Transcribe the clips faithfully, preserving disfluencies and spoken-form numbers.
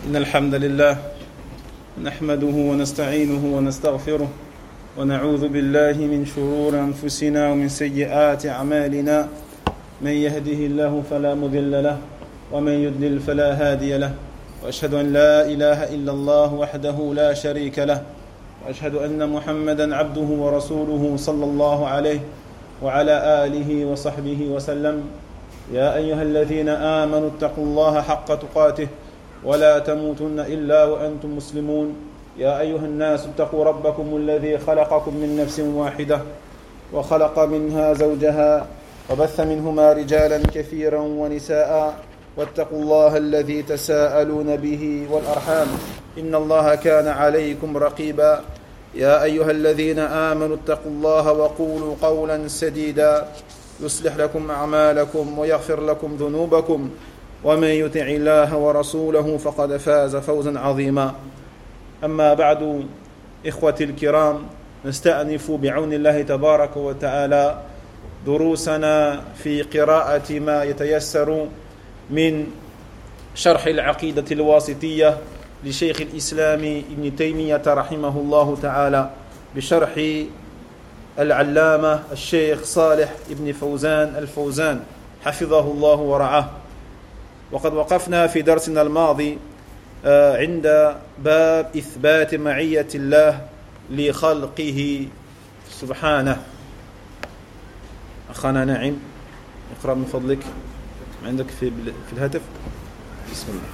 إن الحمد لله نحمده ونستعينه ونستغفره ونعوذ بالله من شرور أنفسنا ومن سيئات أعمالنا. من يهده الله فلا مضل له ومن يضلل فلا هادي له، وأشهد أن لا إله إلا الله وحده لا شريك له، وأشهد أن محمدا عبده ورسوله صلى الله عليه وعلى آله وصحبه وسلم. يا أيها الذين آمنوا اتقوا الله حق تقاته ولا تموتن إلا وأنتم مسلمون. يا أيها الناس اتقوا ربكم الذي خلقكم من نفس واحدة وخلق منها زوجها وبث منهما رجالا كثيرا ونساء، واتقوا الله الذي تساءلون به والأرحام إن الله كان عليكم رقيبا. يا أيها الذين آمنوا اتقوا الله وقولوا قولا سديدا يصلح لكم أعمالكم ويغفر لكم ذنوبكم، ومن يطع الله ورسوله فقد فاز فوزا عظيما. أما بعد، إخوتي الكرام، نستأنف بعون الله تبارك وتعالى دروسنا في قراءة ما يتيسر من شرح العقيدة الواسطية لشيخ الإسلام ابن تيمية رحمه الله تعالى بشرح العلامة الشيخ صالح ابن فوزان الفوزان حفظه الله ورعاه. وقد وقفنا في درسنا الماضي عند باب إثبات معية الله لخلقه سبحانه. أخانا نعيم، اقرأ من فضلك عندك في في الهاتف. بسم الله.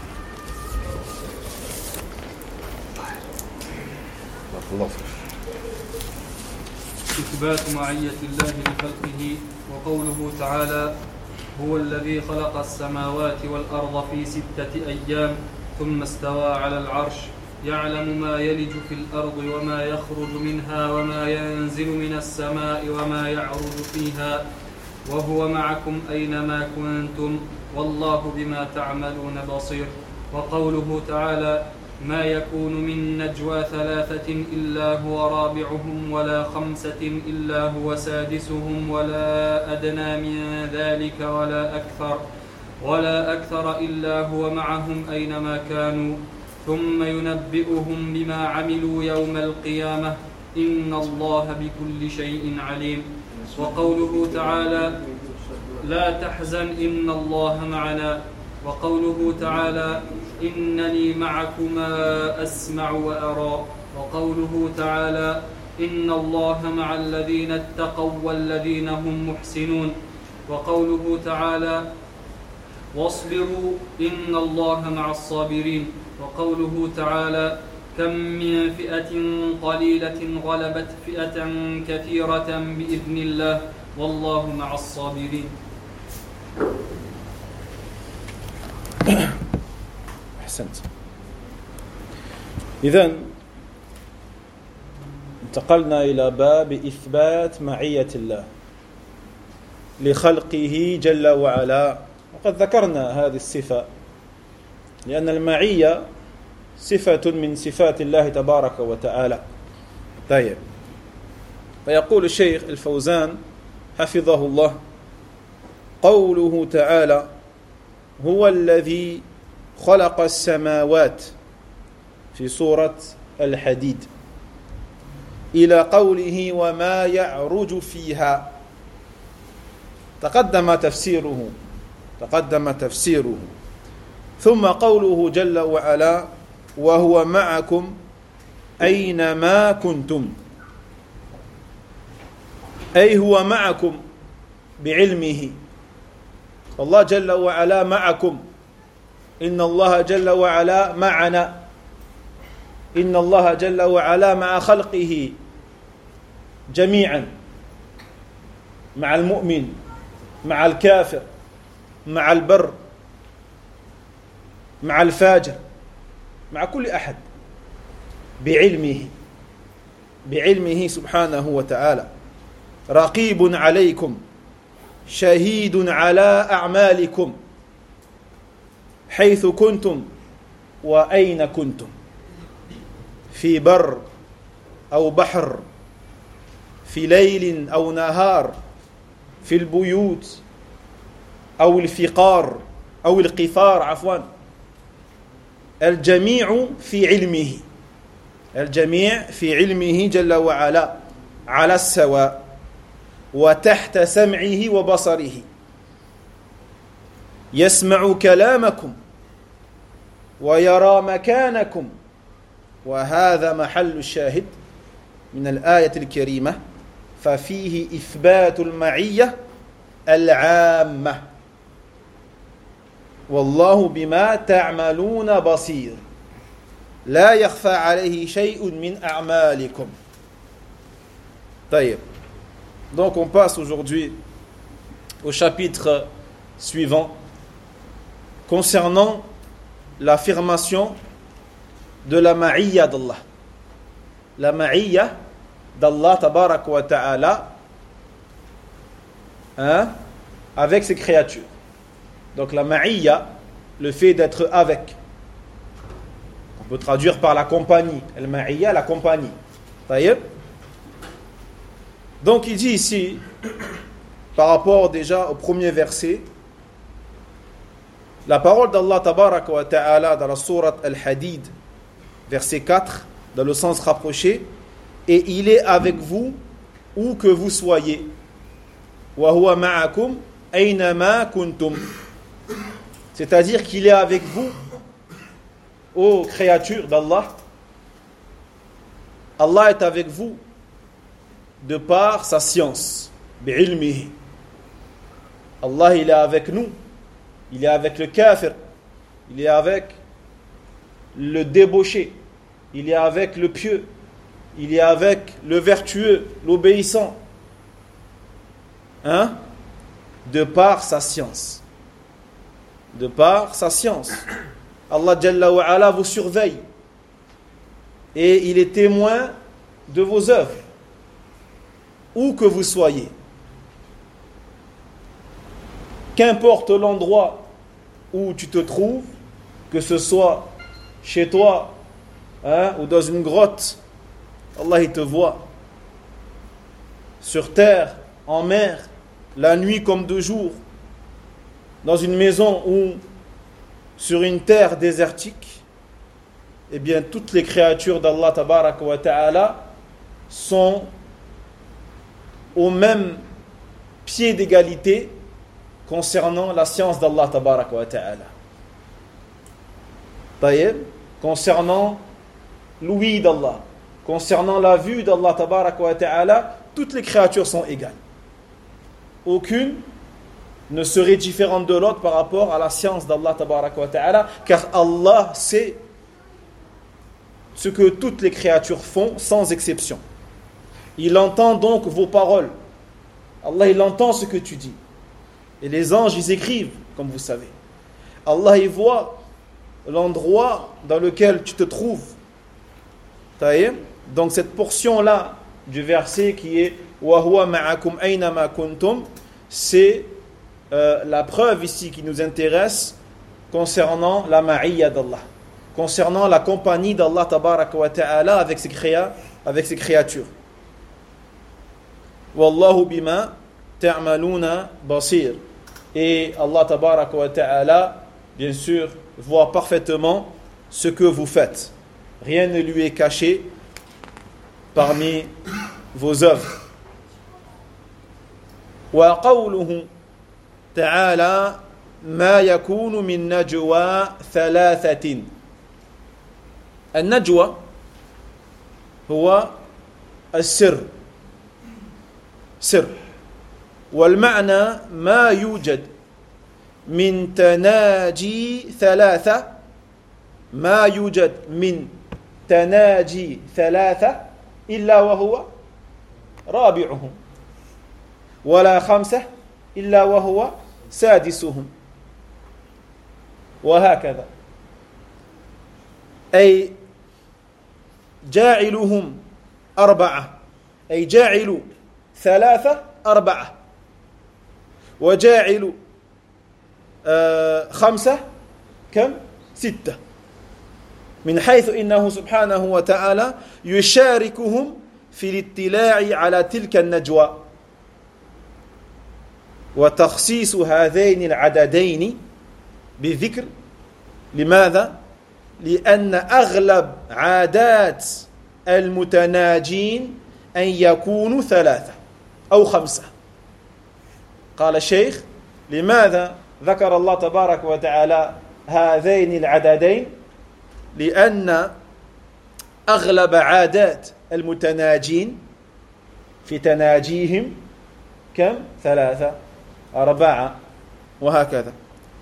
بارك الله فيك. إثبات معية الله لخلقه. وقوله تعالى: هو الذي خلق السماوات والأرض في ستة أيام ثم استوى على العرش يعلم ما يلج في الأرض وما يخرج منها وما ينزل من السماء وما يعرج فيها وهو معكم أينما كنتم والله بما تعملون بصير. وقوله تعالى: ما يكون من نجوى ثلاثة إلا هو رابعهم ولا خمسة إلا هو سادسهم ولا أدنى من ذلك ولا أكثر ولا أكثر إلا هو معهم أينما كانوا ثم ينبئهم بما عملوا يوم القيامة إن الله بكل شيء عليم. وقوله تعالى: لا تحزن إن الله معنا. وقوله تعالى: إنني معكما أسمع وأرى. وقوله تعالى: إن الله مع الذين اتقوا والذين هم محسنون. وقوله تعالى: واصبروا إن الله مع الصابرين. وقوله تعالى: كم من فئة قليلة غلبت فئة كثيرة بإذن الله والله مع الصابرين. أحسنت. إذن انتقلنا إلى باب إثبات معية الله لخلقه جل وعلا. وقد ذكرنا هذه الصفة لأن المعية صفة من صفات الله تبارك وتعالى. طيب، فيقول الشيخ الفوزان حفظه الله: قوله تعالى: هو الذي خلق السماوات في سورة الحديد إلى قوله وما يعرج فيها، تقدم تفسيره تقدم تفسيره ثم قوله جل وعلا: وهو معكم أينما كنتم، أي هو معكم بعلمه. الله جل وعلا معكم، إن الله جل وعلا معنا، إن الله جل وعلا مع خلقه جميعا، مع المؤمن مع الكافر مع البر مع الفاجر مع كل أحد بعلمه بعلمه سبحانه وتعالى. رقيب عليكم شهيد على أعمالكم حيث كنتم وأين كنتم، في بر أو بحر، في ليل أو نهار، في البيوت أو الفقار أو القفار عفوا، الجميع في علمه الجميع في علمه جل وعلا على السواء وتحت سمعه وبصره يسمع كلامكم ويرى مكانكم وهذا محل الشاهد من الآية الكريمة ففيه إثبات المعية العامة والله بما تعملون بصير لا يخفى عليه شيء من أعمالكم. طيب. Donc on passe aujourd'hui au chapitre suivant concernant l'affirmation de la ma'iyya d'Allah. La ma'iyya d'Allah tabarak wa ta'ala hein, avec ses créatures. Donc la ma'iyya, le fait d'être avec. On peut traduire par la compagnie. El ma'iyya, la compagnie. Taïeb. Donc il dit ici, par rapport déjà au premier verset, la parole d'Allah tabarak wa ta'ala dans la sourate Al-Hadid, verset quatre, dans le sens rapproché, et il est avec vous où que vous soyez. Wa huwa ma'akum aynama kuntum. C'est-à-dire qu'il est avec vous, ô créatures d'Allah. Allah est avec vous de par sa science. Bi'ilmihi. Allah, il est avec nous. Il est avec le kafir. Il est avec le débauché. Il est avec le pieux. Il est avec le vertueux, l'obéissant. Hein? De par sa science. De par sa science. Allah Jalla wa Ala vous surveille. Et il est témoin de vos œuvres. Où que vous soyez. Qu'importe l'endroit où tu te trouves, que ce soit chez toi hein, ou dans une grotte, Allah il te voit. Sur terre, en mer, la nuit comme de jour, dans une maison ou sur une terre désertique, eh bien toutes les créatures d'Allah tabaraka wa ta'ala sont au même pied d'égalité concernant la science d'Allah tabaraka wa ta'ala. Taïeb, concernant l'ouïe d'Allah, concernant la vue d'Allah tabaraka wa ta'ala, toutes les créatures sont égales. Aucune ne serait différente de l'autre par rapport à la science d'Allah tabaraka wa ta'ala, car Allah sait ce que toutes les créatures font sans exception. Il entend donc vos paroles. Allah, il entend ce que tu dis. Et les anges, ils écrivent, comme vous savez. Allah, il voit l'endroit dans lequel tu te trouves. Taïm. Donc cette portion-là du verset qui est wa huwa ma'akum aynama kuntum, c'est euh, la preuve ici qui nous intéresse concernant la ma'iyya d'Allah, concernant la compagnie d'Allah tabaraka wa ta'ala avec ses créa, avec ses créatures. Wallahu bima ta'maluna basir. Et Allah tabaraka wa ta'ala, bien sûr, voit parfaitement ce que vous faites. Rien ne lui est caché parmi vos œuvres. Wa qawluhu ta'ala ma yakunu min najwa thalathatin. Al-najwa huwa al-sirr. سر والمعنى ما يوجد من تناجي ثلاثة ما يوجد من تناجي ثلاثة إلا وهو رابعهم ولا خمسة إلا وهو سادسهم وهكذا أي جاعلهم أربعة أي جاعلوا ثلاثة أربعة وجاعل آه خمسة كم ستة من حيث إنه سبحانه وتعالى يشاركهم في الاطلاع على تلك النجوى وتخصيص هذين العددين بذكر لماذا؟ لأن أغلب عادات المتناجين أن يكونوا ثلاثة أو خمسة. قال الشيخ: لماذا ذكر الله تبارك وتعالى هذين العددين؟ لأن أغلب عادات المتناجين في تناجيهم كم؟ ثلاثة أربعة وهكذا.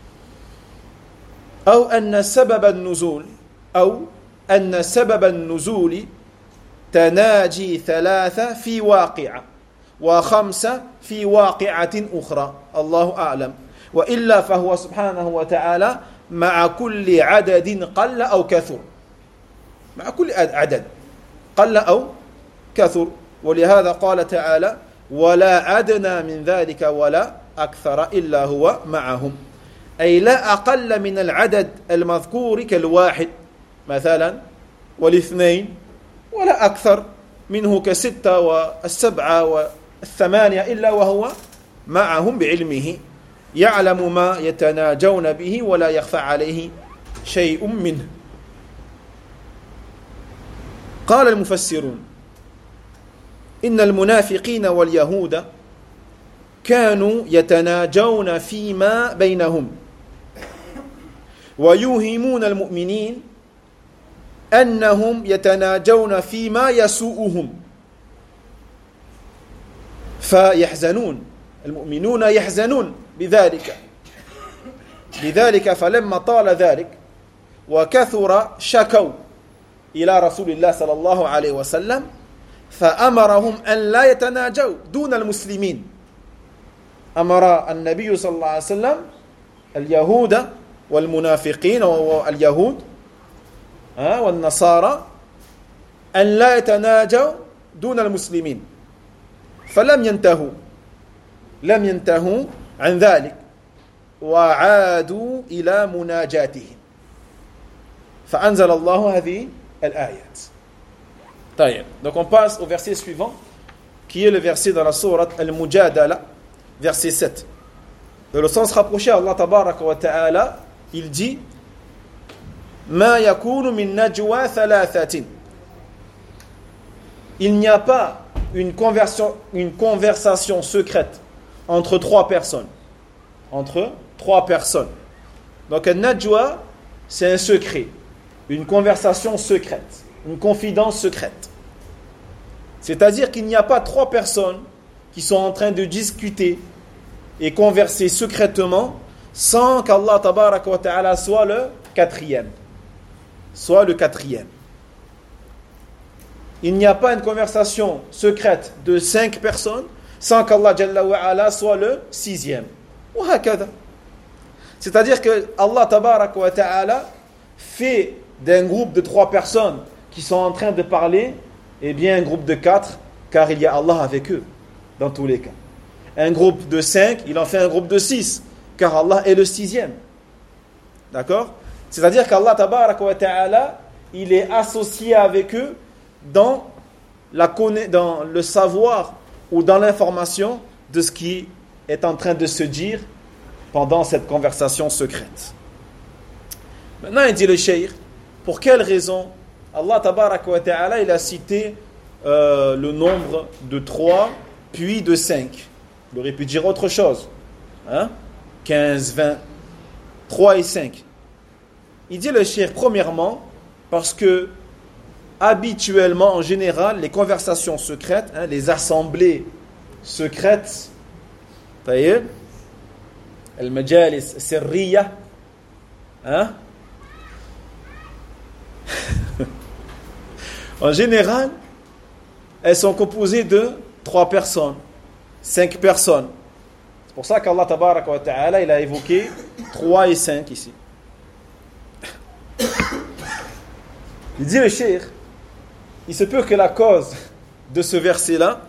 أو أن سبب النزول أو أن سبب النزول تناجي ثلاثة في واقعة وخمسة في واقعة أخرى، الله أعلم. وإلا فهو سبحانه وتعالى مع كل عدد قل أو كثر، مع كل عدد قل أو كثر. ولهذا قال تعالى: ولا أدنى من ذلك ولا أكثر إلا هو معهم، أي لا أقل من العدد المذكور كالواحد مثلا والاثنين، ولا أكثر منه كستة والسبعة والثمانية، إلا وهو معهم بعلمه، يعلم ما يتناجون به ولا يخفى عليه شيء منه. قال المفسرون: إن المنافقين واليهود كانوا يتناجون فيما بينهم ويوهمون المؤمنين أنهم يتناجون فيما يسوءهم فيحزنون، المؤمنون يحزنون بذلك. لذلك فلما طال ذلك وكثر شكوا إلى رسول الله صلى الله عليه وسلم فأمرهم أن لا يتناجوا دون المسلمين. أمر النبي صلى الله عليه وسلم اليهود والمنافقين واليهود والنصارى أن لا يتناجوا دون المسلمين، فلم ينتهوا لم ينتهوا عن ذلك وعادوا إلى مناجاتهم، فأنزل الله هذه الآيات. طيب. Donc on passe au verset suivant, qui est le verset dans la sourate Al-Mujadala, verset sept. Dans le sens rapproché, Allah tabaraka wa ta'ala, il dit: Ma yakunu min najwa thalathatin. Il n'y a pas une conversion, une conversation secrète entre trois personnes. Entre trois personnes. Donc un najwa, c'est un secret, une conversation secrète, une confidence secrète. C'est-à-dire qu'il n'y a pas trois personnes qui sont en train de discuter et converser secrètement sans qu'Allah tabaraka wa ta'ala soit le quatrième. Soit le quatrième. Il n'y a pas une conversation secrète de cinq personnes sans qu'Allah jalla wa ala soit le sixième. Ou hakada. C'est-à-dire que Allah tabaraka wa ta'ala fait d'un groupe de trois personnes qui sont en train de parler, eh bien un groupe de quatre, car il y a Allah avec eux, dans tous les cas. Un groupe de cinq, il en fait un groupe de six, car Allah est le sixième. D'accord? C'est-à-dire qu'Allah tabaraka wa ta'ala, il est associé avec eux dans, la conna- dans le savoir ou dans l'information de ce qui est en train de se dire pendant cette conversation secrète. Maintenant, il dit le cheikh, pour quelle raison Allah tabaraka wa ta'ala, il a cité euh, le nombre de trois, puis de cinq. Il aurait pu dire autre chose. Hein? quinze, vingt, trois et cinq. Il dit le cheikh, premièrement, parce que habituellement, en général, les conversations secrètes, hein, les assemblées secrètes, taïeb, al-majalis sirriya, hein? En général, elles sont composées de trois personnes, cinq personnes. C'est pour ça qu'Allah tabaraka wa ta'ala, il a évoqué trois et cinq ici. Il dit le cheikh, il se peut que la cause de ce verset-là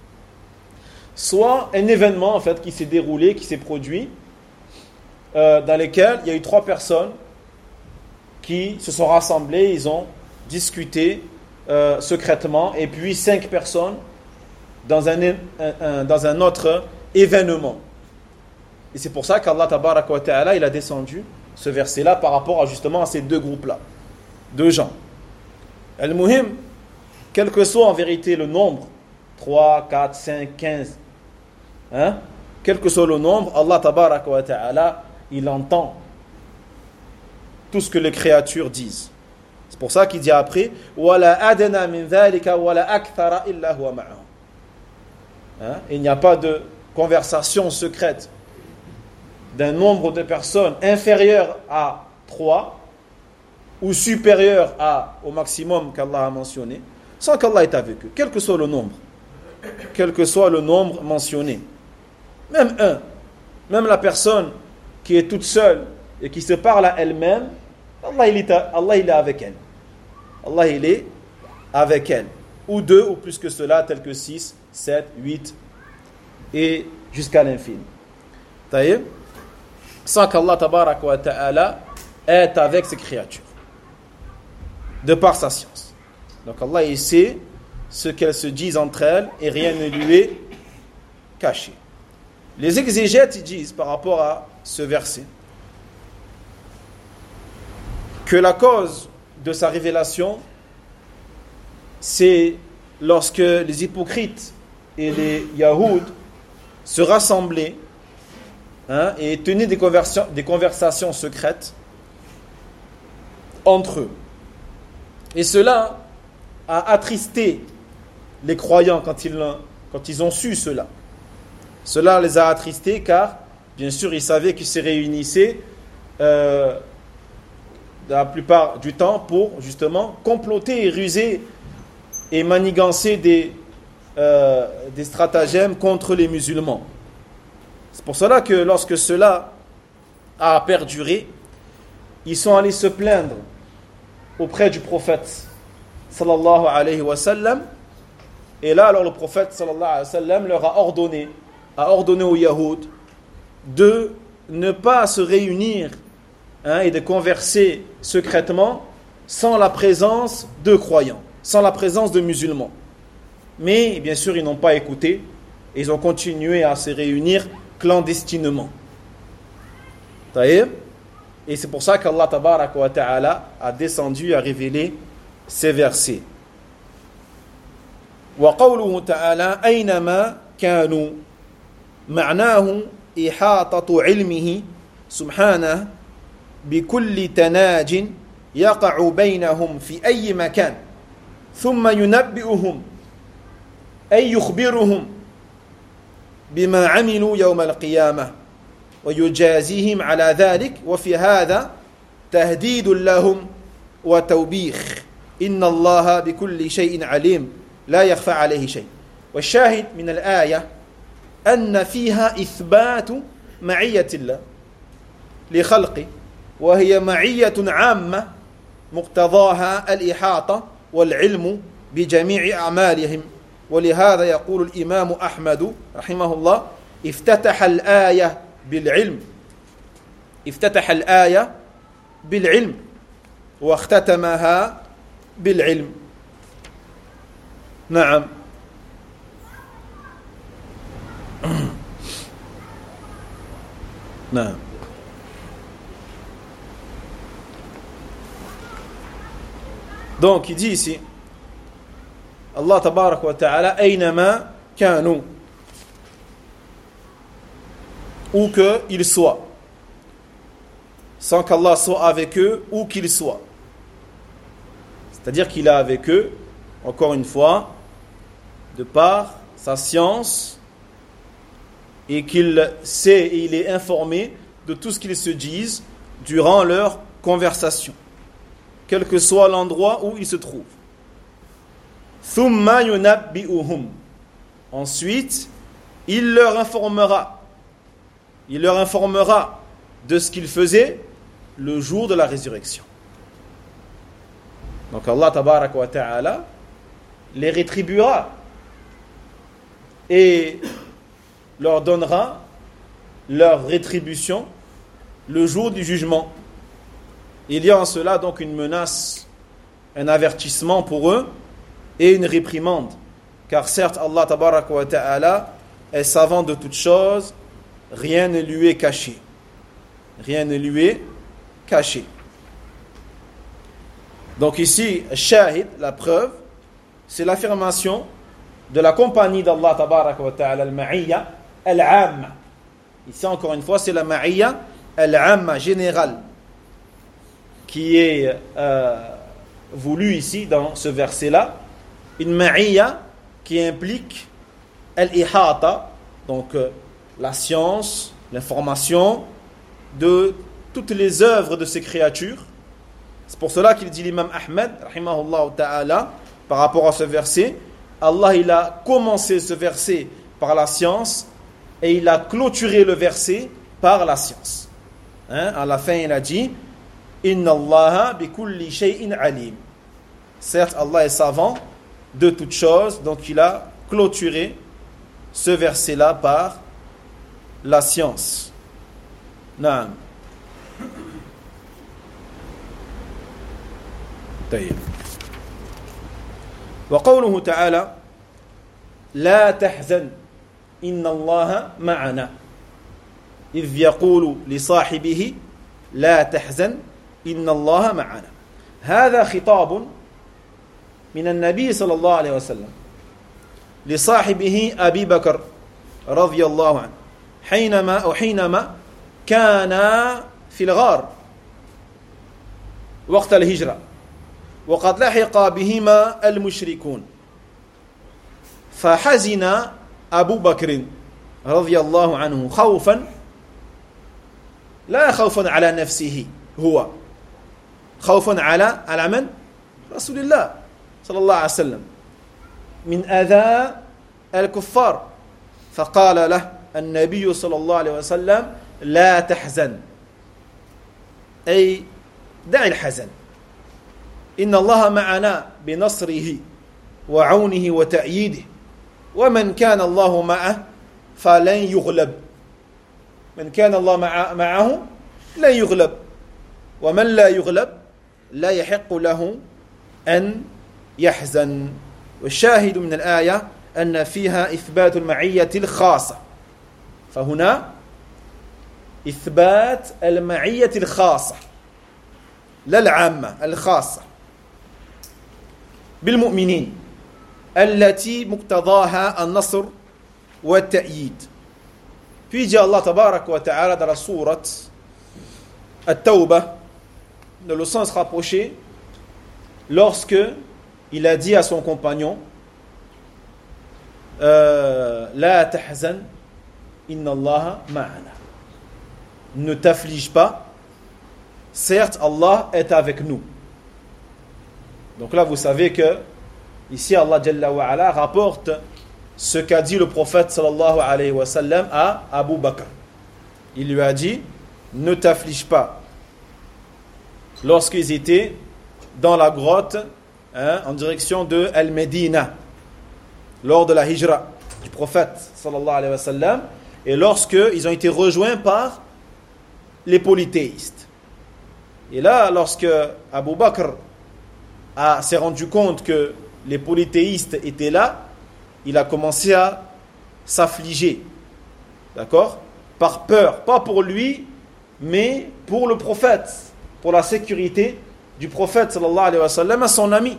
soit un événement en fait qui s'est déroulé, qui s'est produit, euh, dans lequel il y a eu trois personnes qui se sont rassemblées, ils ont discuté euh, secrètement, et puis cinq personnes dans un, un, un, dans un autre événement. Et c'est pour ça qu'Allah tabaraka wa ta'ala, il a descendu ce verset-là par rapport à justement à ces deux groupes-là. de gens. Al-Muhim, quel que soit en vérité le nombre, trois, quatre, cinq, quinze, hein, quel que soit le nombre, Allah tabaraka wa ta'ala, il entend tout ce que les créatures disent. C'est pour ça qu'il dit après wala adna min dhalika wala akthara illa huwa ma'ahum. Hein? Il n'y a pas de conversation secrète d'un nombre de personnes inférieur à trois ou supérieur à, au maximum qu'Allah a mentionné, sans qu'Allah est avec eux, quel que soit le nombre, quel que soit le nombre mentionné. Même un, même la personne qui est toute seule et qui se parle à elle-même, Allah il est, Allah, il est avec elle. Allah il est avec elle. Ou deux, ou plus que cela, tels que six, sept, huit, et jusqu'à l'infini. Taïb, sans qu'Allah tabaraka wa ta'ala est avec ses créatures, de par sa science. Donc Allah il sait ce qu'elles se disent entre elles et rien ne lui est caché. Les exégètes disent par rapport à ce verset que la cause de sa révélation, c'est lorsque les hypocrites et les Yahoud se rassemblaient, hein, et tenaient des conversations, des conversations secrètes entre eux. Et cela a attristé les croyants quand ils, quand ils ont su cela. Cela les a attristés car, bien sûr, ils savaient qu'ils se réunissaient euh, la plupart du temps pour, justement, comploter et ruser et manigancer des, euh, des stratagèmes contre les musulmans. C'est pour cela que lorsque cela a perduré, ils sont allés se plaindre auprès du prophète sallallahu alayhi wa sallam. Et là, alors le prophète sallallahu alayhi wa sallam leur a ordonné, a ordonné aux Yahoud de ne pas se réunir, hein, et de converser secrètement sans la présence de croyants, sans la présence de musulmans. Mais bien sûr, ils n'ont pas écouté et ils ont continué à se réunir clandestinement. Taïb. Et c'est pour ça qu'Allah tabaraka wa ta'ala a descendu à révéler ces versets. وقوله تعالى أينما كانوا معناه إحاطة علمه سبحانه بكل تناج يقع بينهم في أي مكان ثم ينبئهم أي يخبرهم بما عملوا يوم القيامة ويجازيهم على ذلك وفي هذا تهديد لهم وتوبيخ إن الله بكل شيء عليم لا يخفى عليه شيء. والشاهد من الآية أن فيها إثبات معية الله لخلقه وهي معية عامة مقتضاها الإحاطة والعلم بجميع أعمالهم. ولهذا يقول الإمام أحمد رحمه الله افتتح الآية بالعلم افتتح الآية بالعلم واختتمها بالعلم. نعم. نعم. Donc il dit ici Allah tabarak wa ta'ala aynama kanu, où qu'ils soient, sans qu'Allah soit avec eux, où qu'ils soient. C'est-à-dire qu'il est avec eux, encore une fois, de par sa science, et qu'il sait et il est informé de tout ce qu'ils se disent durant leur conversation, quel que soit l'endroit où ils se trouvent. Thumma yunabbi'uhum. Ensuite, il leur informera. Il leur informera de ce qu'ils faisaient le jour de la résurrection. Donc Allah tabaraka wa ta'ala les rétribuera et leur donnera leur rétribution le jour du jugement. Il y a en cela donc une menace, un avertissement pour eux et une réprimande. Car certes, Allah tabaraka wa ta'ala est savant de toutes choses, rien ne lui est caché. Rien ne lui est caché. Donc ici, shahid, la preuve, c'est l'affirmation de la compagnie d'Allah tabaraka wa ta'ala, al-ma'iyya al-amma. Ici encore une fois, c'est la ma'iyya al-amma générale qui est euh, voulue ici dans ce verset-là. Une ma'iyya qui implique al-ihata, donc euh, la science, l'information de toutes les œuvres de ces créatures. C'est pour cela qu'il dit l'imam Ahmed, rahimahullah ta'ala, par rapport à ce verset, Allah il a commencé ce verset par la science et il a clôturé le verset par la science. Hein? À la fin, il a dit Inna Allaha bi kulli shay'in alim. Certes, Allah est savant de toutes choses, donc il a clôturé ce verset-là par la science. Naam. طيب. وقوله تعالى لا تحزن إن الله معنا إذ يقول لصاحبه لا تحزن إن الله معنا. هذا خطاب من النبي صلى الله عليه وسلم لصاحبه أبي بكر رضي الله عنه حينما أو حينما كان في الغار وقت الهجرة وقد لحق بهما المشركون فحزن أبو بكر رضي الله عنه خوفا لا خوفا على نفسه هو خوفا على على من؟ رسول الله صلى الله عليه وسلم من أذى الكفار فقال له النبي صلى الله عليه وسلم لا تحزن أي دع الحزن إن الله معنا بنصره وعونه وتأييده ومن كان الله معه فلن يغلب من كان الله مع معه لن يغلب ومن لا يغلب لا يحق له أن يحزن. والشاهد من الآية أن فيها إثبات المعية الخاصة فهنا إثبات المعية الخاصة لا العامة الخاصة بالمؤمنين التي مقتضاها النصر والتأييد. Puis dit Allah tabarak wa ta'ala dans la sourate At-Tawbah, dans le sens rapproché, lorsque il a dit à son compagnon La tahzan inna Allah ma'ana. Ne t'afflige pas, certes Allah est avec nous. Donc là vous savez que ici Allah Jalla wa Ala rapporte ce qu'a dit le prophète sallallahu alayhi wa sallam à Abu Bakr. Il lui a dit ne t'afflige pas lorsqu'ils étaient dans la grotte hein, en direction de Al-Medina lors de la hijra du prophète sallallahu alayhi wa sallam et lorsqu'ils ont été rejoints par les polythéistes. Et là lorsque Abu Bakr a, s'est rendu compte que les polythéistes étaient là, il a commencé à s'affliger, d'accord, par peur, pas pour lui, mais pour le prophète, pour la sécurité du prophète sallallahu alayhi wa sallam à son ami,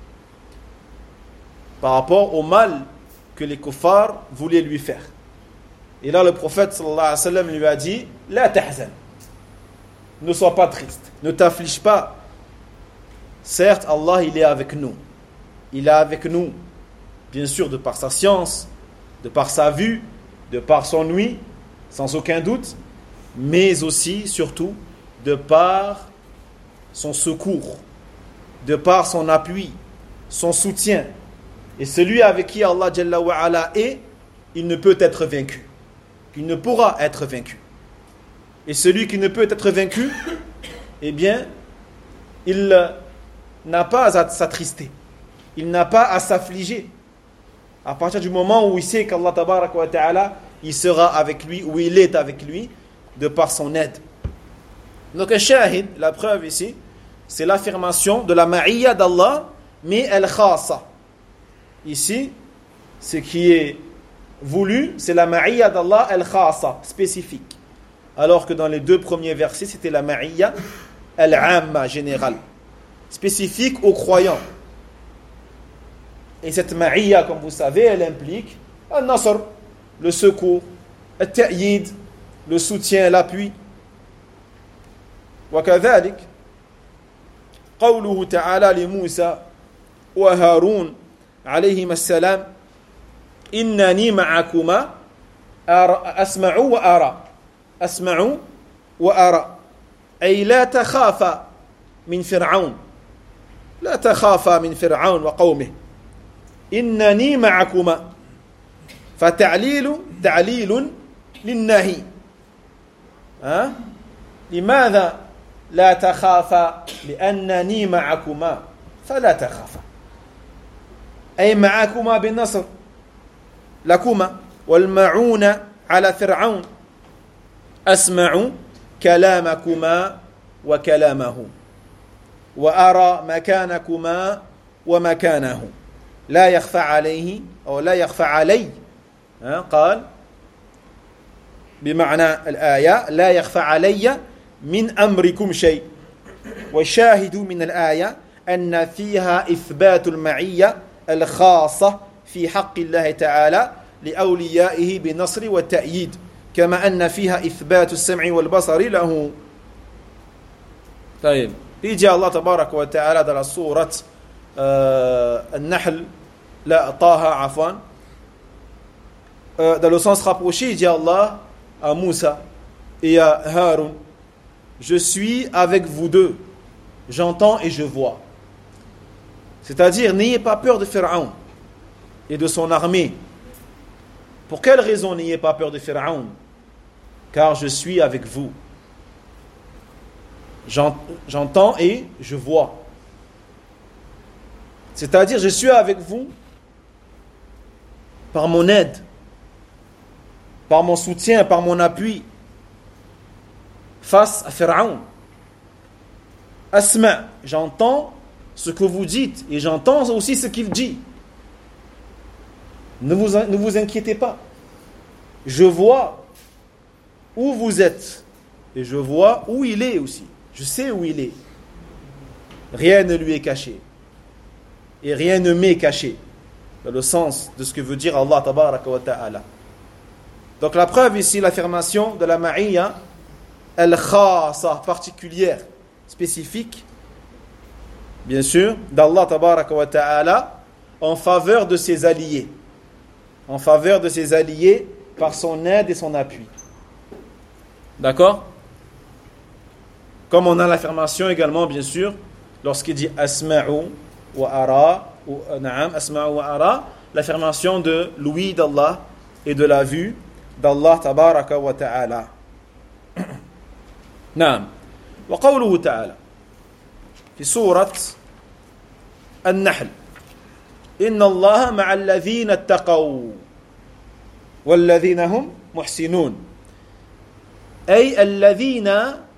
par rapport au mal que les kuffars voulaient lui faire. Et là le prophète sallallahu alayhi wa sallam lui a dit la tahzan, ne sois pas triste, ne t'afflige pas, certes Allah il est avec nous, il est avec nous bien sûr de par sa science, de par sa vue, de par son ouïe, sans aucun doute, mais aussi, surtout, de par son secours, de par son appui, son soutien. Et celui avec qui Allah Jalla wa Ala est, il ne peut être vaincu. Il ne pourra être vaincu. Et celui qui ne peut être vaincu, eh bien, il n'a pas à s'attrister. Il n'a pas à s'affliger. À partir du moment où il sait qu'Allah tabarak wa ta'ala, il sera avec lui, ou il est avec lui, de par son aide. Donc un shahid, la preuve ici, c'est l'affirmation de la ma'iyya d'Allah, mais al-khassa. Ici, ce qui est voulu, c'est la ma'iyya d'Allah al-khassa, spécifique. Alors que dans les deux premiers versets, c'était la ma'iyya al-amma, générale. spécifique aux croyants. Et cette ma'iyya, comme vous savez, elle implique al-nasr, le secours, al-ta'yid, le soutien, l'appui. وكذلك قوله تعالى لموسى وهارون عليهما السلام إنني معكما أسمع وأرى أسمع وأرى أي لا تخافا من فرعون لا تخافا من فرعون وقومه إنني معكما فتعليل تعليل للنهي ها لماذا لا تخافا لأنني معكما فلا تخافا أي معكما بالنصر لكما والمعونة على فرعون أسمع كلامكما وكلامه وأرى مكانكما ومكانه لا يخفى عليه أو لا يخفى علي قال بمعنى الآية لا يخفى علي من أمركم شيء والشاهد من الآية أن فيها إثبات المعية الخاصة في حق الله تعالى لأوليائه بالنصر والتأييد كما أن فيها إثبات السمع والبصر له. طيب يجي الله تبارك وتعالى dans la sourate euh, An-Nahl la Taha afwan euh, dans le sens rapproché il dit Allah à Moussa et à Haroun je suis avec vous deux j'entends et je vois, c'est-à-dire n'ayez pas peur de Pharaon et de son armée. Pour quelle raison n'ayez pas peur de Pharaon? Car je suis avec vous. J'entends et je vois. C'est-à-dire, je suis avec vous par mon aide, par mon soutien, par mon appui face à Pharaon. Asma, j'entends ce que vous dites et j'entends aussi ce qu'il dit. Ne vous, ne vous inquiétez pas. Je vois où vous êtes et je vois où il est aussi. Je sais où il est. Rien ne lui est caché. Et rien ne m'est caché. Dans le sens de ce que veut dire Allah tabaraka wa ta'ala. Donc la preuve ici, l'affirmation de la ma'iyya, al-khasa, particulière, spécifique, bien sûr, d'Allah tabaraka wa ta'ala, en faveur de ses alliés. En faveur de ses alliés par son aide et son appui. D'accord? Comme on a l'affirmation également, bien sûr, lorsqu'il dit Asma'u wa ara, ou Na'am, Asma'u wa ara, l'affirmation de l'ouïe d'Allah et de la vue d'Allah tabaraka wa ta'ala. Na'am. Wa qawluhu ta'ala. Fi surat An-Nahl. إن الله مع الذين اتقوا والذين هم محسنون أي الذين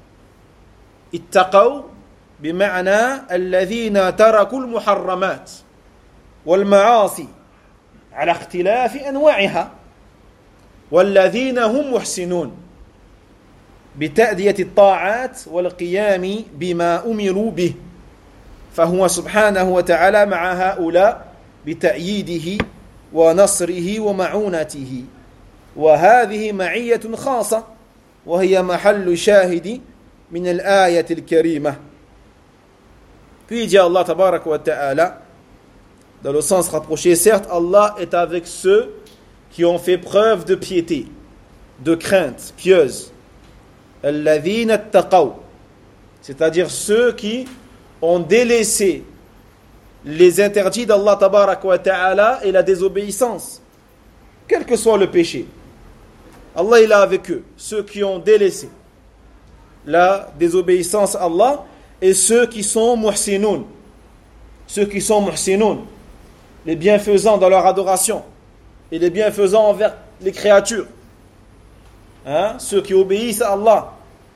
اتقوا بمعنى الذين تركوا المحرمات والمعاصي على اختلاف أنواعها والذين هم محسنون بتأدية الطاعات والقيام بما أمروا به فهو سبحانه وتعالى مع هؤلاء بتأييده ونصره ومعونته وهذه معية خاصة وهي محل شاهد من الآية الكريمة. Puis il dit Allah tabarak wa ta'ala dans le sens rapproché, certes Allah est avec ceux qui ont fait preuve de piété, de crainte pieuse, الذين اتقوا, c'est-à-dire ceux qui ont délaissé les interdits d'Allah tabarak wa ta'ala et la désobéissance, quel que soit le péché. Allah il est avec eux, ceux qui ont délaissé la désobéissance à Allah et ceux qui sont muhsinoun, ceux qui sont muhsinoun, les bienfaisants dans leur adoration et les bienfaisants envers les créatures, hein? Ceux qui obéissent à Allah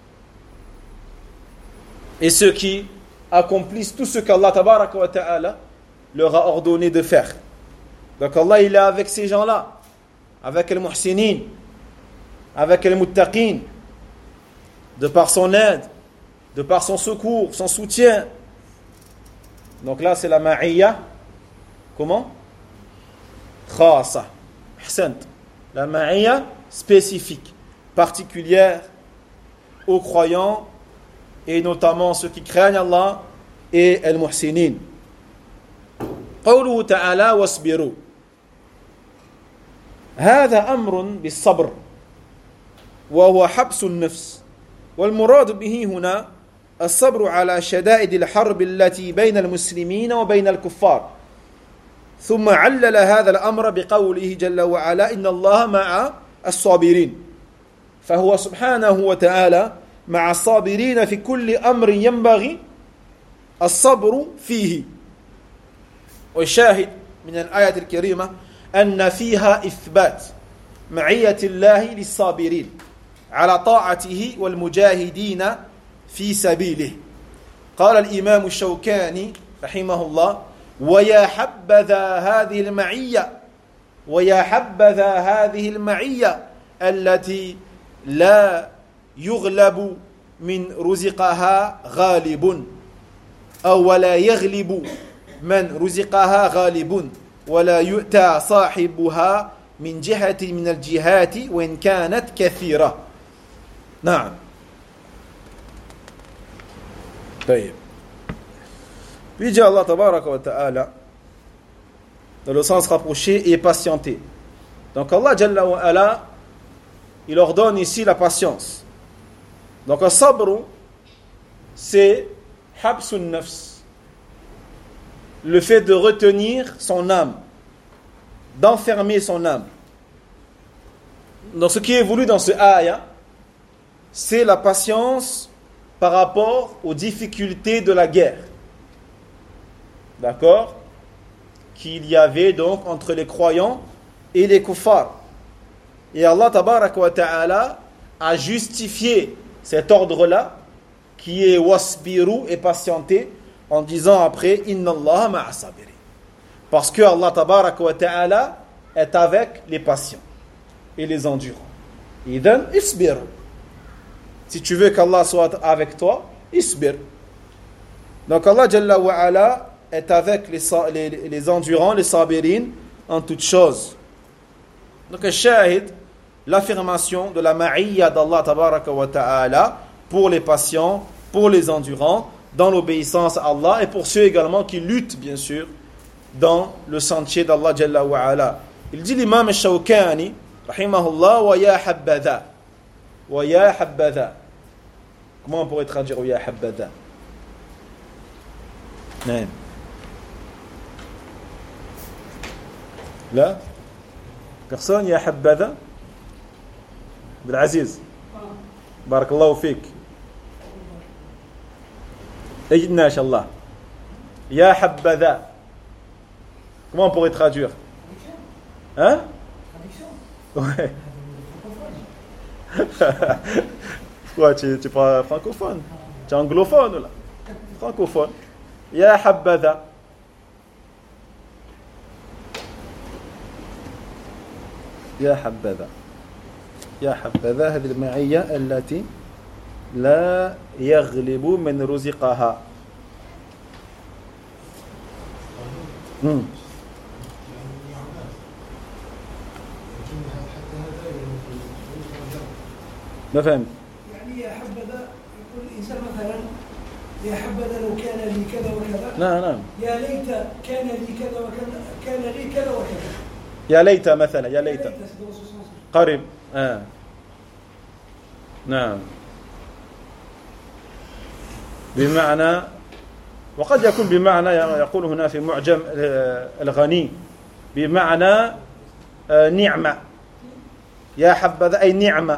et ceux qui accomplissent tout ce qu'Allah tabaraka wa ta'ala leur a ordonné de faire. Donc Allah il est avec ces gens-là, avec les muhsinin, avec les muttaqin, de par son aide, de par son secours, son soutien. Donc là, c'est la ma'iyya. Comment? Khasa. Ahsant. La ma'iyya spécifique, particulière aux croyants et notamment ceux qui craignent Allah et al-muhsinin. قوله تعالى واصبروا هذا أمر بالصبر وهو حبس النفس والمراد به هنا الصبر على شدائد الحرب التي بين المسلمين وبين الكفار ثم علل هذا الأمر بقوله جل وعلا إن الله مع الصابرين فهو سبحانه وتعالى مع الصابرين في كل أمر ينبغي الصبر فيه والشاهد من الآية الكريمة أن فيها إثبات معية الله للصابرين على طاعته والمجاهدين في سبيله قال الإمام الشوكاني رحمه الله ويا حبذا هذه المعية ويا حبذا هذه المعية التي لا يغلب من رزقها غالب أو ولا يغلب من رزقها غالب ولا يؤتى صاحبها من جهة من الجهات وإن كانت كثيرة نعم طيب puis dit Allah tabaraka wa ta'ala dans le sens rapproché et patienter. Donc Allah jalla wa ala il ordonne ici la patience. Donc as-sabr c'est habsun nafs, le fait de retenir son âme, d'enfermer son âme. Donc ce qui est voulu dans ce ayah, c'est la patience par rapport aux difficultés de la guerre. D'accord? Qu'il y avait donc entre les croyants et les kuffars. Et Allah tabaraka wa ta'ala a justifié cet ordre-là qui est wasbiru et patienter en disant après inna Allah ma'a sabirin. Parce que Allah tabaraka wa ta'ala est avec les patients et les endurants. Idan isbir. Si tu veux qu'Allah soit avec toi, isbir. Donc Allah jalla wa ala est avec les, les, les endurants, les sabirin en toutes choses. Donc shahid, l'affirmation de la ma'iyya d'Allah tabaraka wa ta'ala pour les patients, pour les endurants, dans l'obéissance à Allah et pour ceux également qui luttent bien sûr dans le sentier d'Allah jalla wa ala. Il dit l'imam al-Shawkani rahimahullah wa ya habbadha wa ya habbadha. Comment on pourrait traduire wa ya habbadha? Non. Là? Personne? Ya habbadha? Abdelaziz. Barakallahu fik. Aïdna inshallah. Ya habbadha. Comment on pourrait traduire? Hein? Ouais. Quoi, tu es pas francophone? Tu es anglophone là? Francophone. Ya habbadha. يا حبذا يا حبذا هذه المعية التي لا يغلب من رزقها. امم ما فهمت. يعني يا حبذا يقول الإنسان مثلا يا حبذا لو كان لي كذا وكذا. نعم نعم. يا ليت كان لي كذا وكذا كان لي كذا وكذا. يا ليت مثلا يا ليت قريب آه. نعم بمعنى وقد يكون بمعنى يقول هنا في معجم الغني بمعنى نعمة. يا حبذا أي نعمة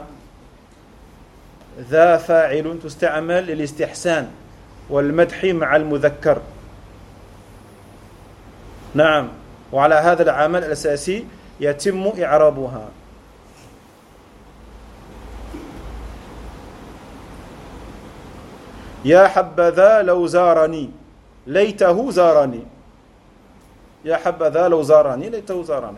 ذا فاعل تستعمل للاستحسان والمدح مع المذكر. نعم وعلى هذا العمل الأساسي يتم إعرابها. يا حبذا لو زارني ليته زارني. يا حبذا لو زارني ليته زارني.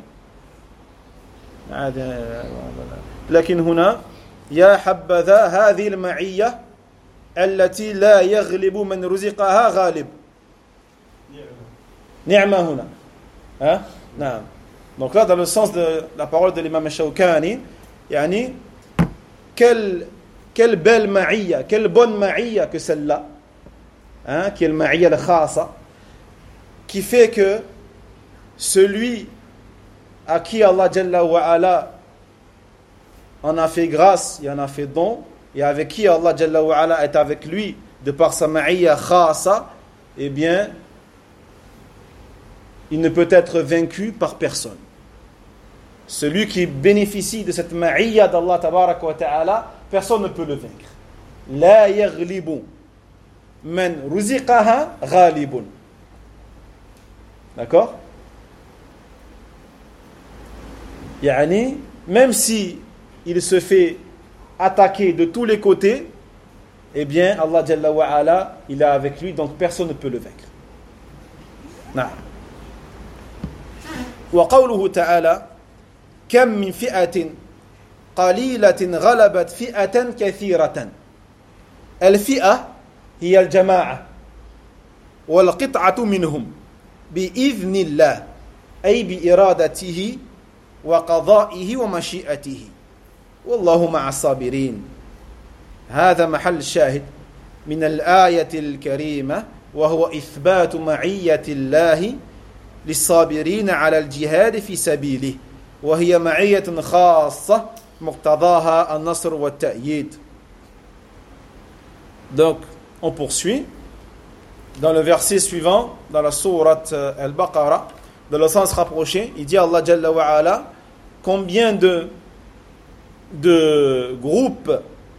لكن هنا يا حبذا هذه المعية التي لا يغلب من رزقها غالب. Ni'ma huna. Hein? Naam. Donc là, dans le sens de la parole de l'imam Shawkani, yani, quelle, quelle belle ma'iyya, quelle bonne ma'iyya que celle-là, hein, qui est le ma'iyya al-khasa, qui fait que celui à qui Allah Jalla wa Ala en a fait grâce, il en a fait don, et avec qui Allah Jalla wa Ala est avec lui, de par sa ma'iyya khasa, eh bien, il ne peut être vaincu par personne. Celui qui bénéficie de cette ma'iyya d'Allah tabaraka wa ta'ala, personne ne peut le vaincre. La yaghlibu man ruziqaha ghalibun. D'accord? Yani, même si il se fait attaquer de tous les côtés, eh bien, Allah Jalla wa Ala, il est avec lui, donc personne ne peut le vaincre. Naam. وقوله تعالى كم من فئة قليلة غلبت فئة كثيرة. الفئة هي الجماعة والقطعة منهم بإذن الله أي بإرادته وقضائه ومشيئته والله مع الصابرين. هذا محل الشاهد من الآية الكريمة وهو إثبات معية الله للصابرين على الجهاد في سبيله وهي معية خاصة مقتضاها النصر والتأييد. Donc, on poursuit dans le verset suivant, dans la sourate Al-Baqarah, dans le sens rapproché, il dit Allah Jalla wa Ala combien de, de groupes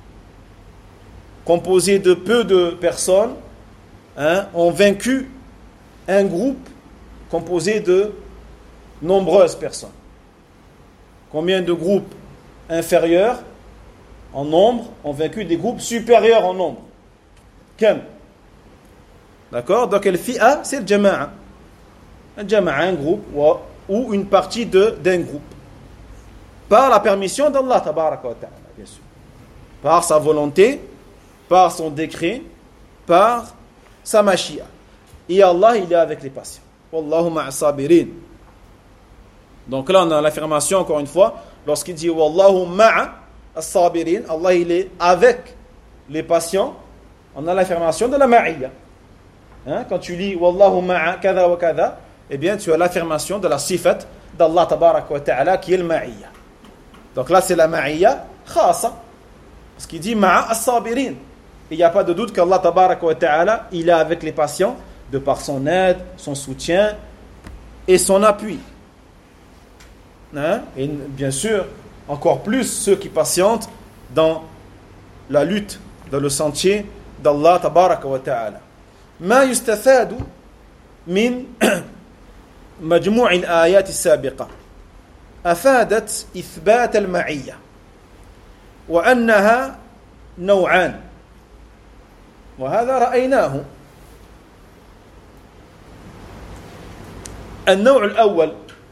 composés de peu de personnes, hein, ont vaincu un groupe composé de nombreuses personnes. Combien de groupes inférieurs en nombre ont vaincu des groupes supérieurs en nombre? Quel? D'accord? Donc, le fi'a, c'est le jama'a. Un jama'a, un groupe, ou une partie de, d'un groupe. Par la permission d'Allah, tabaraka wa ta'ala, bien sûr. Par sa volonté, par son décret, par sa mashia. Et Allah, il est avec les patients. Wallahu ma'a sabirin. Donc là, on a l'affirmation, encore une fois, lorsqu'il dit Wallahu ma'a sabirin, Allah, il est avec les patients, on a l'affirmation de la ma'iyya. Hein? Quand tu lis Wallahu ma'a kada wa kada, eh bien, tu as l'affirmation de la sifat d'Allah tabaraka wa ta'ala qui est le ma'iyya. Donc là, c'est la ma'iyya khasa. Parce qu'il dit ma'a as-sabirin. Il n'y a pas de doute qu'Allah tabaraka wa ta'ala, il est avec les patients de par son aide, son soutien et son appui. Hein? Et bien sûr, encore plus ceux qui patientent dans la lutte, dans le sentier d'Allah tabaraka wa ta'ala. ما يستفاد من مجموع الآيات السابقة أفادت إثبات المعية وأنها نوعان وهذا رأيناه. النوع الأول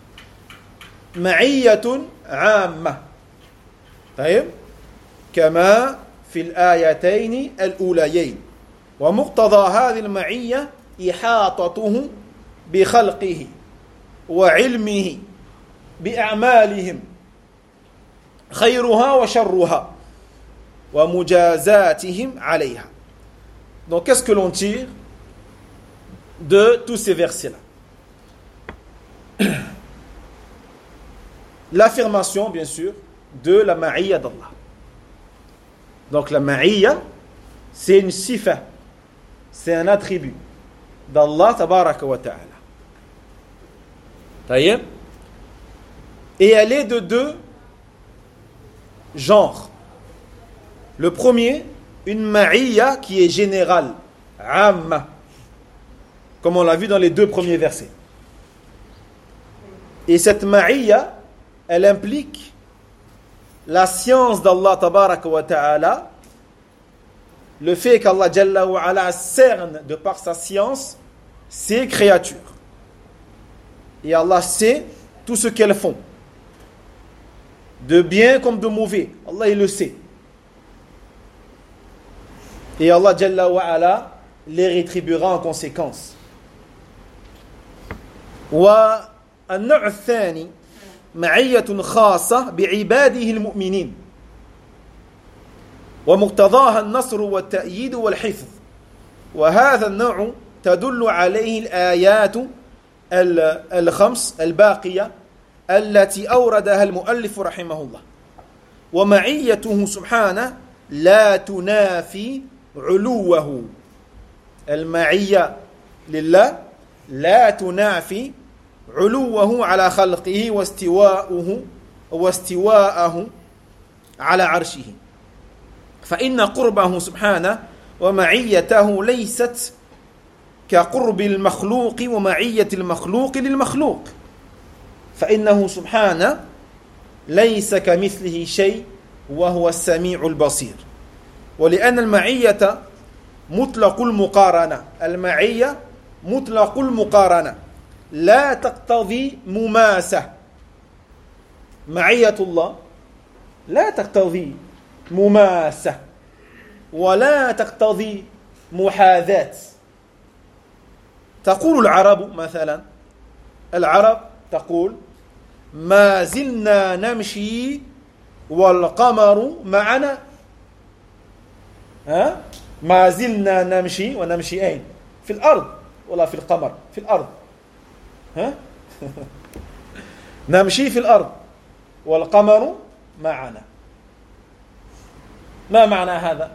معية عامة طيب كما في الآيتين الأوليين ومقتضى هذه المعية إحاطته بخلقه وعلمه بأعمالهم خيرها وشرها ومجازاتهم عليها. Donc qu'est-ce que l'on tire de tous ces versets-là? L'affirmation, bien sûr, de la ma'iyya d'Allah. Donc la ma'iyya, c'est une sifa, c'est un attribut d'Allah tabaraka wa ta'ala. Taïeb. Et elle est de deux genres. Le premier, une ma'iyya qui est générale, amma, comme on l'a vu dans les deux premiers versets. Et cette ma'iyya, elle implique la science d'Allah tabaraka wa ta'ala, le fait qu'Allah Jalla wa Ala cerne de par sa science ses créatures. Et Allah sait tout ce qu'elles font, de bien comme de mauvais. Allah il le sait. Et Allah Jalla wa Ala les rétribuera en conséquence. والنوع الثاني معية خاصة بعباده المؤمنين ومقتضاها النصر والتأييد والحفظ وهذا النوع تدل عليه الآيات الخمس الباقية التي أوردها المؤلف رحمه الله ومعيته سبحانه لا تنافي علوه المعية لله لا تنافي علوه على خلقه واستواءه واستواءه على عرشه فإن قربه سبحانه ومعيته ليست كقرب المخلوق ومعية المخلوق للمخلوق فإنه سبحانه ليس كمثله شيء وهو السميع البصير ولأن المعية مطلق المقارنة المعية مطلق المقارنة لا تقتضي مماسة معية الله لا تقتضي مماسة ولا تقتضي محاذاة تقول العرب مثلا العرب تقول ما زلنا نمشي والقمر معنا ها ما زلنا نمشي ونمشي أين في الأرض ولا في القمر في الأرض ها نمشي في الأرض والقمر معنا ما معنى هذا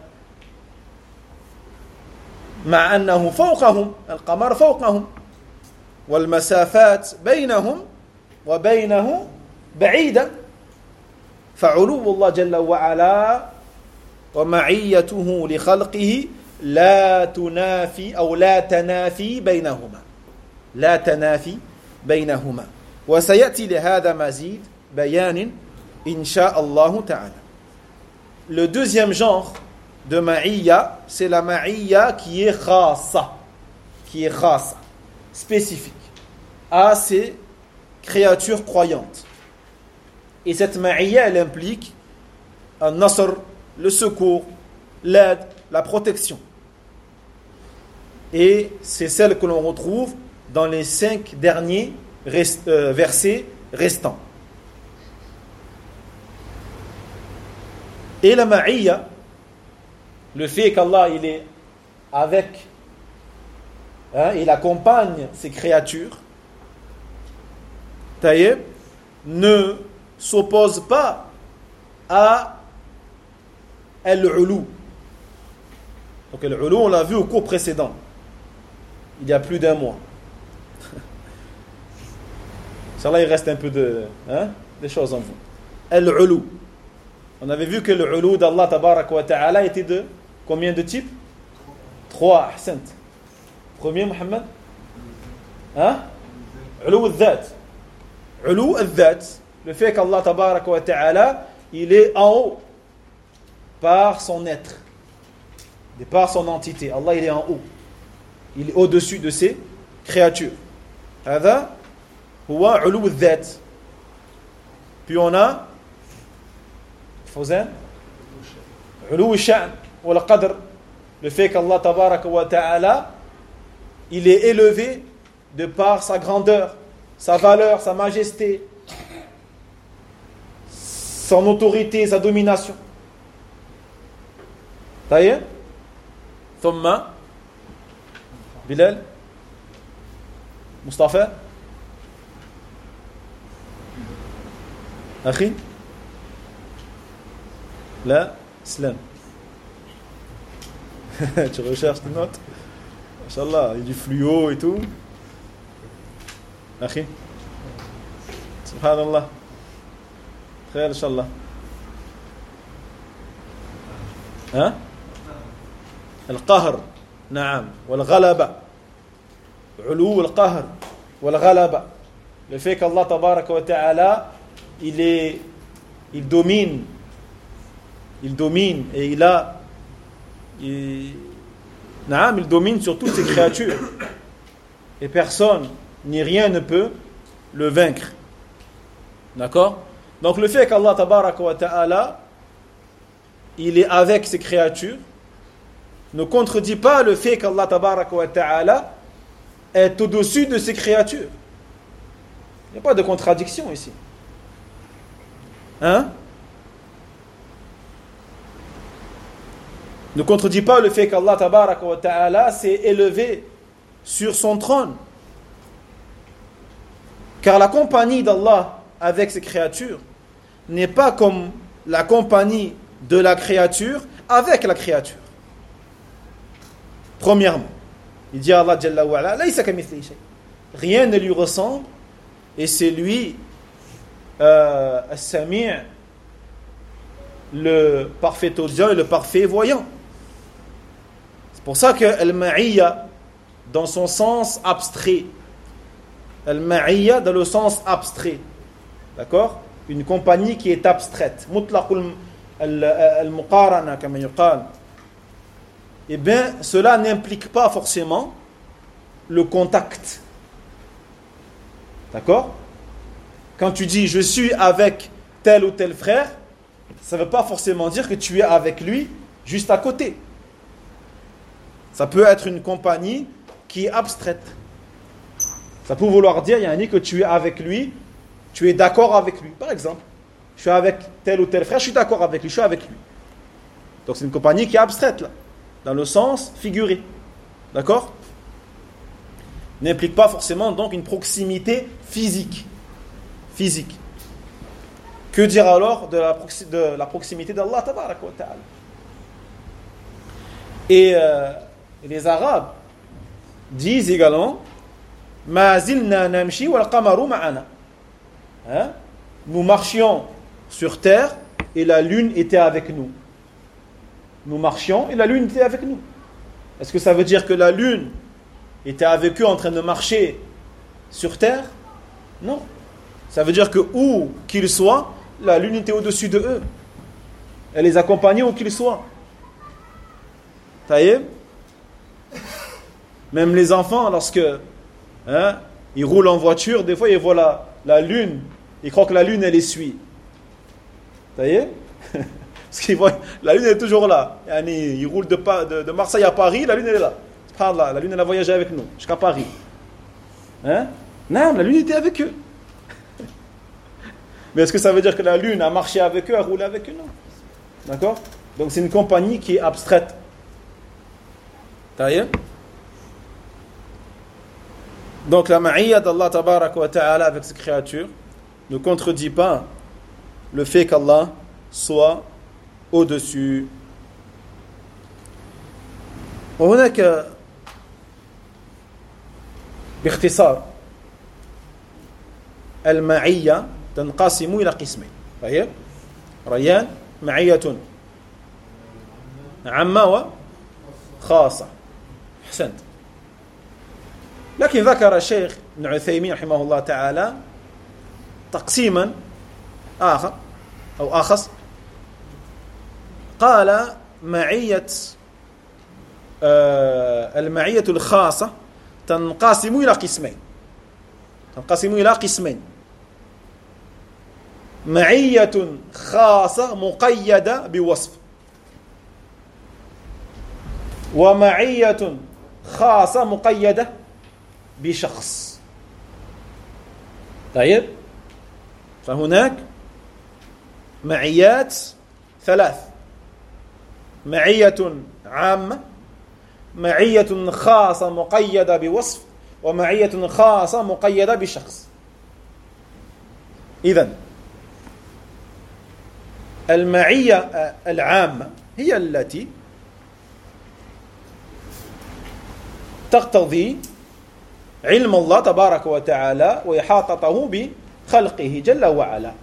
مع أنه فوقهم القمر فوقهم والمسافات بينهم وبينه بعيدة فعلو الله جل وعلا ومعيته لخلقه لا تنافي أو لا تنافي بينهما لا تنافي بينهما وسيأتي لهذا مزيد بيان إن شاء الله تعالى. Le deuxième genre de ma'iyya, c'est la ma'iyya qui est khassa, qui est khassa, spécifique à ces créatures croyantes. Et cette ma'iyya, elle implique un nasr, le secours, l'aide, la protection. Et c'est celle que l'on retrouve dans les cinq derniers rest, euh, versets restants. Et la ma'iyya, le fait qu'Allah il est avec, hein, il accompagne ses créatures, taïeb, ne s'oppose pas à al-ulu. Donc al-ulu, on l'a vu au cours précédent, il y a plus d'un mois. Inch'Allah, il reste un peu de, hein, des choses en vous. Al-ulu. On avait vu que le ulu d'Allah tabaraka wa ta'ala était de combien de types? Trois. Ahsant. Premier, Mohammed? Hein? Ulu al-dhat. Ulu al-dhat. Le fait qu'Allah tabaraka wa ta'ala, il est en haut par son être, et par son entité. Allah, il est en haut. Il est au-dessus de ses créatures. هذا هو علو الذات. Puis on a Fawzan, علو الشأن والقدر, le fait qu'Allah tabaraka wa ta'ala, il est élevé de par sa grandeur, sa valeur, sa majesté, son autorité, sa domination. Taïe Thumma Bilal Mustafa Akhi Là, Islam. Tu recherches tes notes? Inch'Allah, il y a du fluo et tout. Akhi. Subhanallah. Khair, Inch'Allah. Hein? Al-Qahr. Naam. Wal-Ghalaba. Ulu al-Qahr. Wal-Ghalaba. Le fait qu'Allah tabaraka wa ta'ala, il est, il domine. Il domine et il a il, naam, il domine sur toutes ses créatures et personne ni rien ne peut le vaincre. D'accord? Donc le fait qu'Allah tabaraka wa ta'ala il est avec ses créatures ne contredit pas le fait qu'Allah tabaraka wa ta'ala est au-dessus de ses créatures. Il n'y a pas de contradiction ici. Hein? Ne contredit pas le fait qu'Allah tabaraka wa ta'ala s'est élevé sur son trône. Car la compagnie d'Allah avec ses créatures n'est pas comme la compagnie de la créature avec la créature. Premièrement, il dit à Allah Jalla wa Ala, laysa kamithlihi shay. Rien ne lui ressemble et c'est lui euh, As-Sami', le parfait audiant et le parfait voyant. C'est pour ça que Al-Ma'iyya, dans son sens abstrait, Al-Ma'iyya dans le sens abstrait, d'accord, une compagnie qui est abstraite, mutlaqul al-muqarana kama yuqal, eh bien cela n'implique pas forcément le contact, d'accord. Quand tu dis je suis avec tel ou tel frère, ça ne veut pas forcément dire que tu es avec lui juste à côté. Ça peut être une compagnie qui est abstraite. Ça peut vouloir dire, Yannick, que tu es avec lui, tu es d'accord avec lui. Par exemple, je suis avec tel ou tel frère, je suis d'accord avec lui, je suis avec lui. Donc c'est une compagnie qui est abstraite, là, dans le sens figuré. D'accord ? N'implique pas forcément donc une proximité physique. Physique. Que dire alors de la, proxi- de la proximité d'Allah tabaraka wa ta'ala ? Et euh, les Arabes disent également Ma zilna namshi wal qamaru ma'ana. Hein? Nous marchions sur terre et la lune était avec nous. Nous marchions et la lune était avec nous. Est-ce que ça veut dire que la lune était avec eux en train de marcher sur terre ? Non. Ça veut dire que où qu'ils soient, la lune était au-dessus de eux. Elle les accompagnait où qu'ils soient. Taïeb. Même les enfants, lorsque hein, ils roulent en voiture, des fois ils voient la, la lune, ils croient que la lune elle les suit. Taïeb. Parce qu'ils voient, la lune est toujours là. Ils roulent de, de, de Marseille à Paris, la lune elle est là. La lune elle a voyagé avec nous jusqu'à Paris. Hein? Non, la lune était avec eux. Mais est-ce que ça veut dire que la lune a marché avec eux, a roulé avec eux? Non. D'accord? Donc c'est une compagnie qui est abstraite. Taïeb. Donc la ma'iyya d'Allah tabaraka wa ta'ala avec ses créatures ne contredit pas le fait qu'Allah soit au-dessus. وهناك باختصار المعية تنقسم إلى قسمين. طيب ريان معية عامة وخاصة. أحسنت. لكن ذكر الشيخ ابن عثيمين رحمه الله تعالى تقسيما آخر أو آخص. قال معية آه المعية الخاصة تنقسم إلى قسمين. تنقسم إلى قسمين. معية خاصة مقيدة بوصف، ومعية خاصة مقيدة بشخص. طيب فهناك معيات ثلاث: معية عامة، معية خاصة مقيدة بوصف، ومعية خاصة مقيدة بشخص. إذن المعية العامة هي التي تقتضي علم الله تبارك وتعالى وإحاطته بخلقه جل وعلا،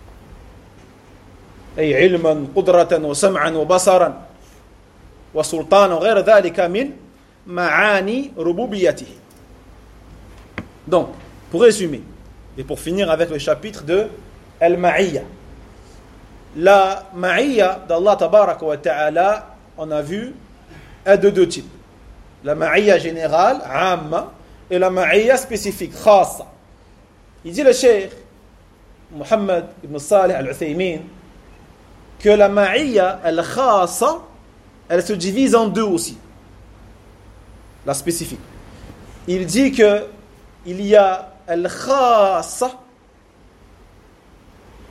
أي علما قدرة وسمعا وبصرا وسلطانا وغير ذلك من معاني ربوبيته. Donc, pour résumer, et pour finir avec le chapitre de Al-Ma'iyya, la Ma'iyya d'Allah Tabaraka wa Ta'ala, on a vu, est de deux types. La Ma'iyya générale, Amma, et la Ma'iyya spécifique, Khassa. Il dit le Cheikh Muhammad ibn Salih al-Uthaymin que la Ma'iyya al-Khassa, elle se divise en deux aussi. La spécifique. Il dit que il y a al-Khassa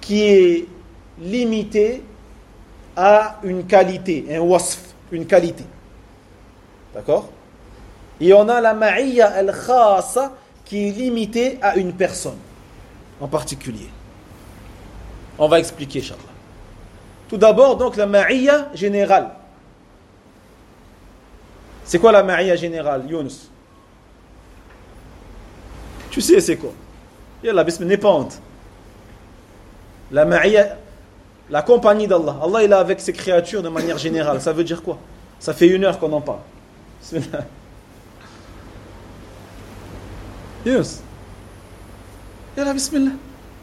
qui est limité à une qualité, un wasf, une qualité. D'accord? Et on a la ma'iyya al-khassa qui est limitée à une personne en particulier. On va expliquer, Inch'Allah. Tout d'abord, donc, la ma'iyya générale. C'est quoi la ma'iyya générale, Younus? Tu sais c'est quoi? Yallah, bismillah, n'aie pas honte. La ma'iyya, la compagnie d'Allah. Allah, il est avec ses créatures de manière générale. Ça veut dire quoi? Ça fait une heure qu'on en parle. Bismillah. Younus. Yallah, bismillah.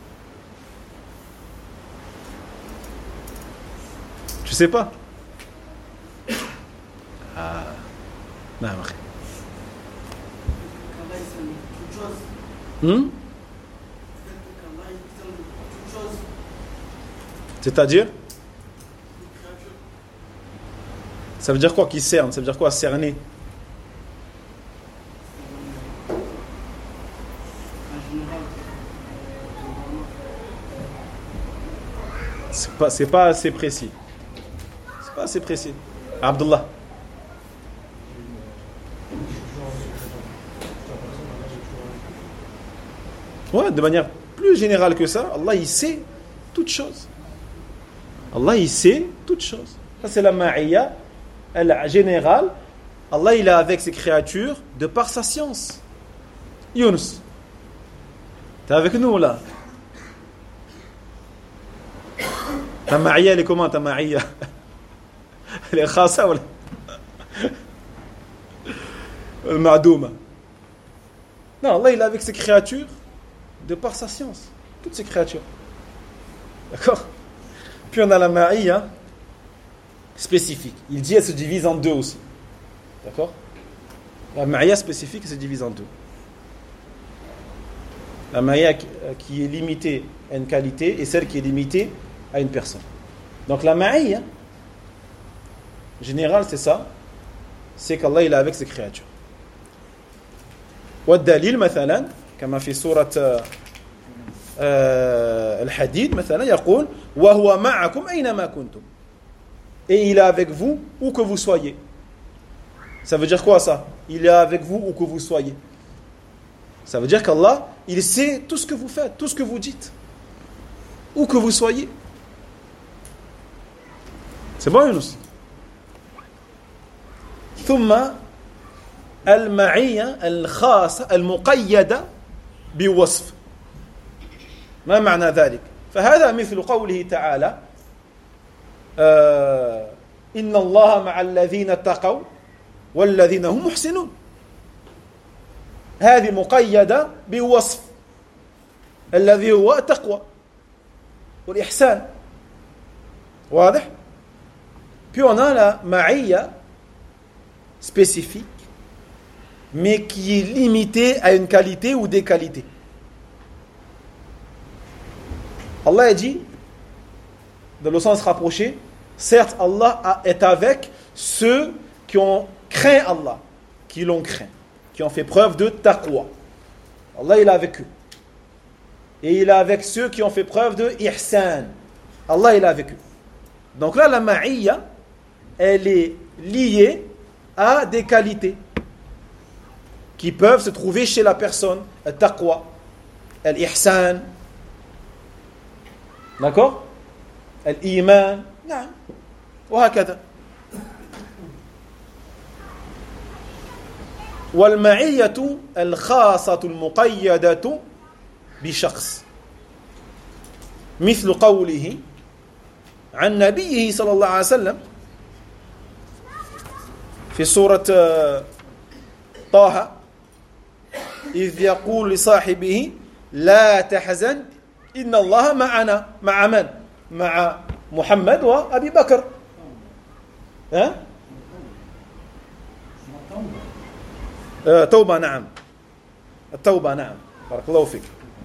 Tu sais pas? Ah. Non, hmm? C'est-à-dire? Ça veut dire quoi qui cerne? Ça veut dire quoi cerner? C'est pas, c'est pas assez précis. C'est pas assez précis. Abdullah. Ouais, de manière plus générale que ça, Allah il sait toutes choses. Allah il sait toutes choses. Ça c'est la ma'iyya générale. Allah il est avec ses créatures de par sa science. Younus, t'es avec nous là? Ta ma'iyya elle est comment ta ma'iyya? Elle est khassa ou la ma'douma? Non, Allah il est avec ses créatures de par sa science, toutes ces créatures. D'accord? Puis on a la ma'iyya spécifique. Il dit elle se divise en deux aussi. D'accord? La ma'iyya spécifique elle se divise en deux. La ma'iyya qui est limitée à une qualité et celle qui est limitée à une personne. Donc la ma'iyya générale c'est ça, c'est qu'Allah il est avec ses créatures. والدليل مثلا كما في سورة الحديد مثلا يقول وهو معكم أينما كنتم. Et il est avec vous où que vous soyez. Ça veut dire quoi ça? Il est avec vous où que vous soyez. Ça veut dire qu'Allah, il sait tout ce que vous faites, tout ce que vous dites. Où que vous soyez. C'est bon, Younus? ثم المعية الخاصة المقيدة بوصف. ما معنى ذلك؟ فهذا مثل قوله تعالى آه إن الله مع الذين اتقوا والذين هم محسنون. هذه مقيدة بوصف الذي هو التقوى والإحسان. واضح؟ Puis on a la ma'iyya spécifique mais qui est limitée à une qualité ou des qualités. Allah a dit, dans le sens rapproché, certes Allah est avec ceux qui ont craint Allah, qui l'ont craint, qui ont fait preuve de taqwa. Allah il est avec eux. Et il est avec ceux qui ont fait preuve de ihsan. Allah il est avec eux. Donc là la ma'iyya, elle est liée à des qualités qui peuvent se trouver chez la personne, le taqwa, l'ihsan, d'accord? L'iman, نعم وهكذا. والمعية الخاصة المقيدة بشخص مثل قوله عن نبيه صلى الله عليه وسلم في سورة طه إذ يقول لصاحبه لا تحزن إن الله معنا. مع من؟ مع محمد وأبي بكر. ها؟ أه؟ توبة نعم. التوبة نعم. بارك الله فيك.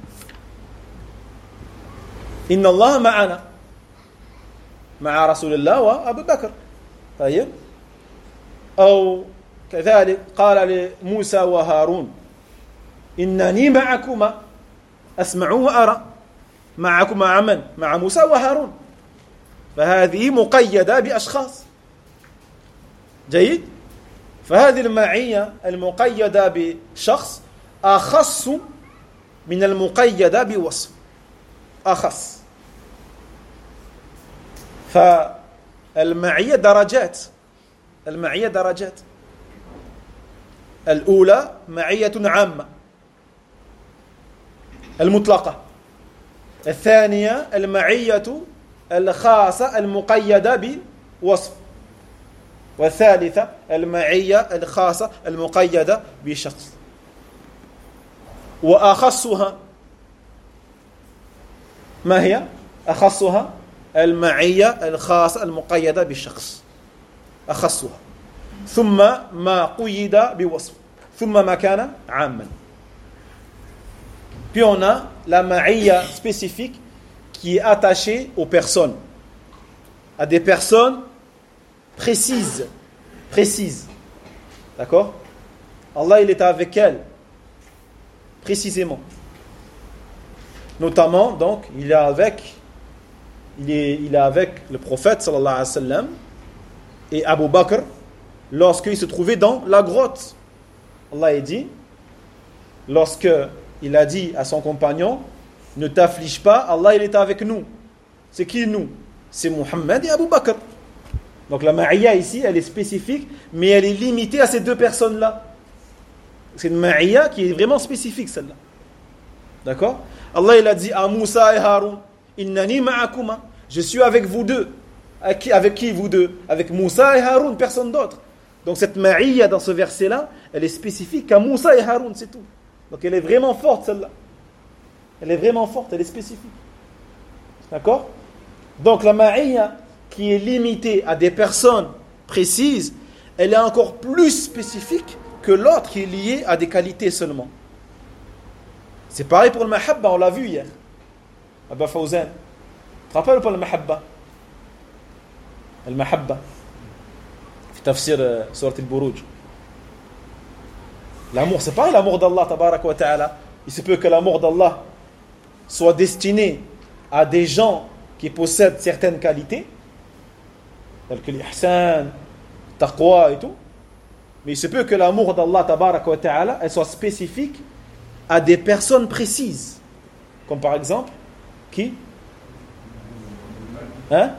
إن الله معنا مع رسول الله وأبي بكر. طيب. أو كذلك قال لموسى وهارون إنني معكما أسمع وأرى. معكم مع من؟ مع موسى وهارون. فهذه مقيدة بأشخاص. جيد؟ فهذه المعية المقيدة بشخص أخص من المقيدة بوصف. أخص. فالمعية درجات. المعية درجات. الأولى معية عامة المطلقة. الثانية المعية الخاصة المقيدة بوصف. والثالثة المعية الخاصة المقيدة بشخص. وأخصها ما هي؟ أخصها المعية الخاصة المقيدة بالشخص. أخصها. ثم ما قيد بوصف. ثم ما كان عاما. Puis on a la ma'iyya spécifique qui est attachée aux personnes, à des personnes précises, précises. D'accord? Allah, il est avec elles, précisément. Notamment, donc, il est avec, il est, il est avec le prophète, sallallahu alayhi wa sallam, et Abu Bakr, lorsqu'il se trouvait dans la grotte. Allah a dit, lorsque il a dit à son compagnon, ne t'afflige pas, Allah il est avec nous. C'est qui nous? C'est Muhammad et Abu Bakr. Donc la ma'iyya ici, elle est spécifique, mais elle est limitée à ces deux personnes-là. C'est une ma'iyya qui est vraiment spécifique, celle-là. D'accord? Allah il a dit à Moussa et Haroun, innani ma'akuma, je suis avec vous deux. Avec qui, avec qui vous deux? Avec Moussa et Haroun, personne d'autre. Donc cette ma'iyya dans ce verset-là, elle est spécifique à Moussa et Haroun, c'est tout. Donc elle est vraiment forte celle-là. Elle est vraiment forte, elle est spécifique. D'accord? Donc la ma'iyya qui est limitée à des personnes précises, elle est encore plus spécifique que l'autre qui est liée à des qualités seulement. C'est pareil pour le mahabba, on l'a vu hier. Abba Fawzan. Tu te rappelles ou pas le mahabba? Le mahabba. Fi tafsir surat al-Buruj. L'amour, c'est pas l'amour d'Allah, tabaraka wa ta'ala. Il se peut que l'amour d'Allah soit destiné à des gens qui possèdent certaines qualités, telles que l'ihsan, taqwa et tout. Mais il se peut que l'amour d'Allah, tabaraka wa ta'ala, elle soit spécifique à des personnes précises. Comme par exemple, qui? Hein?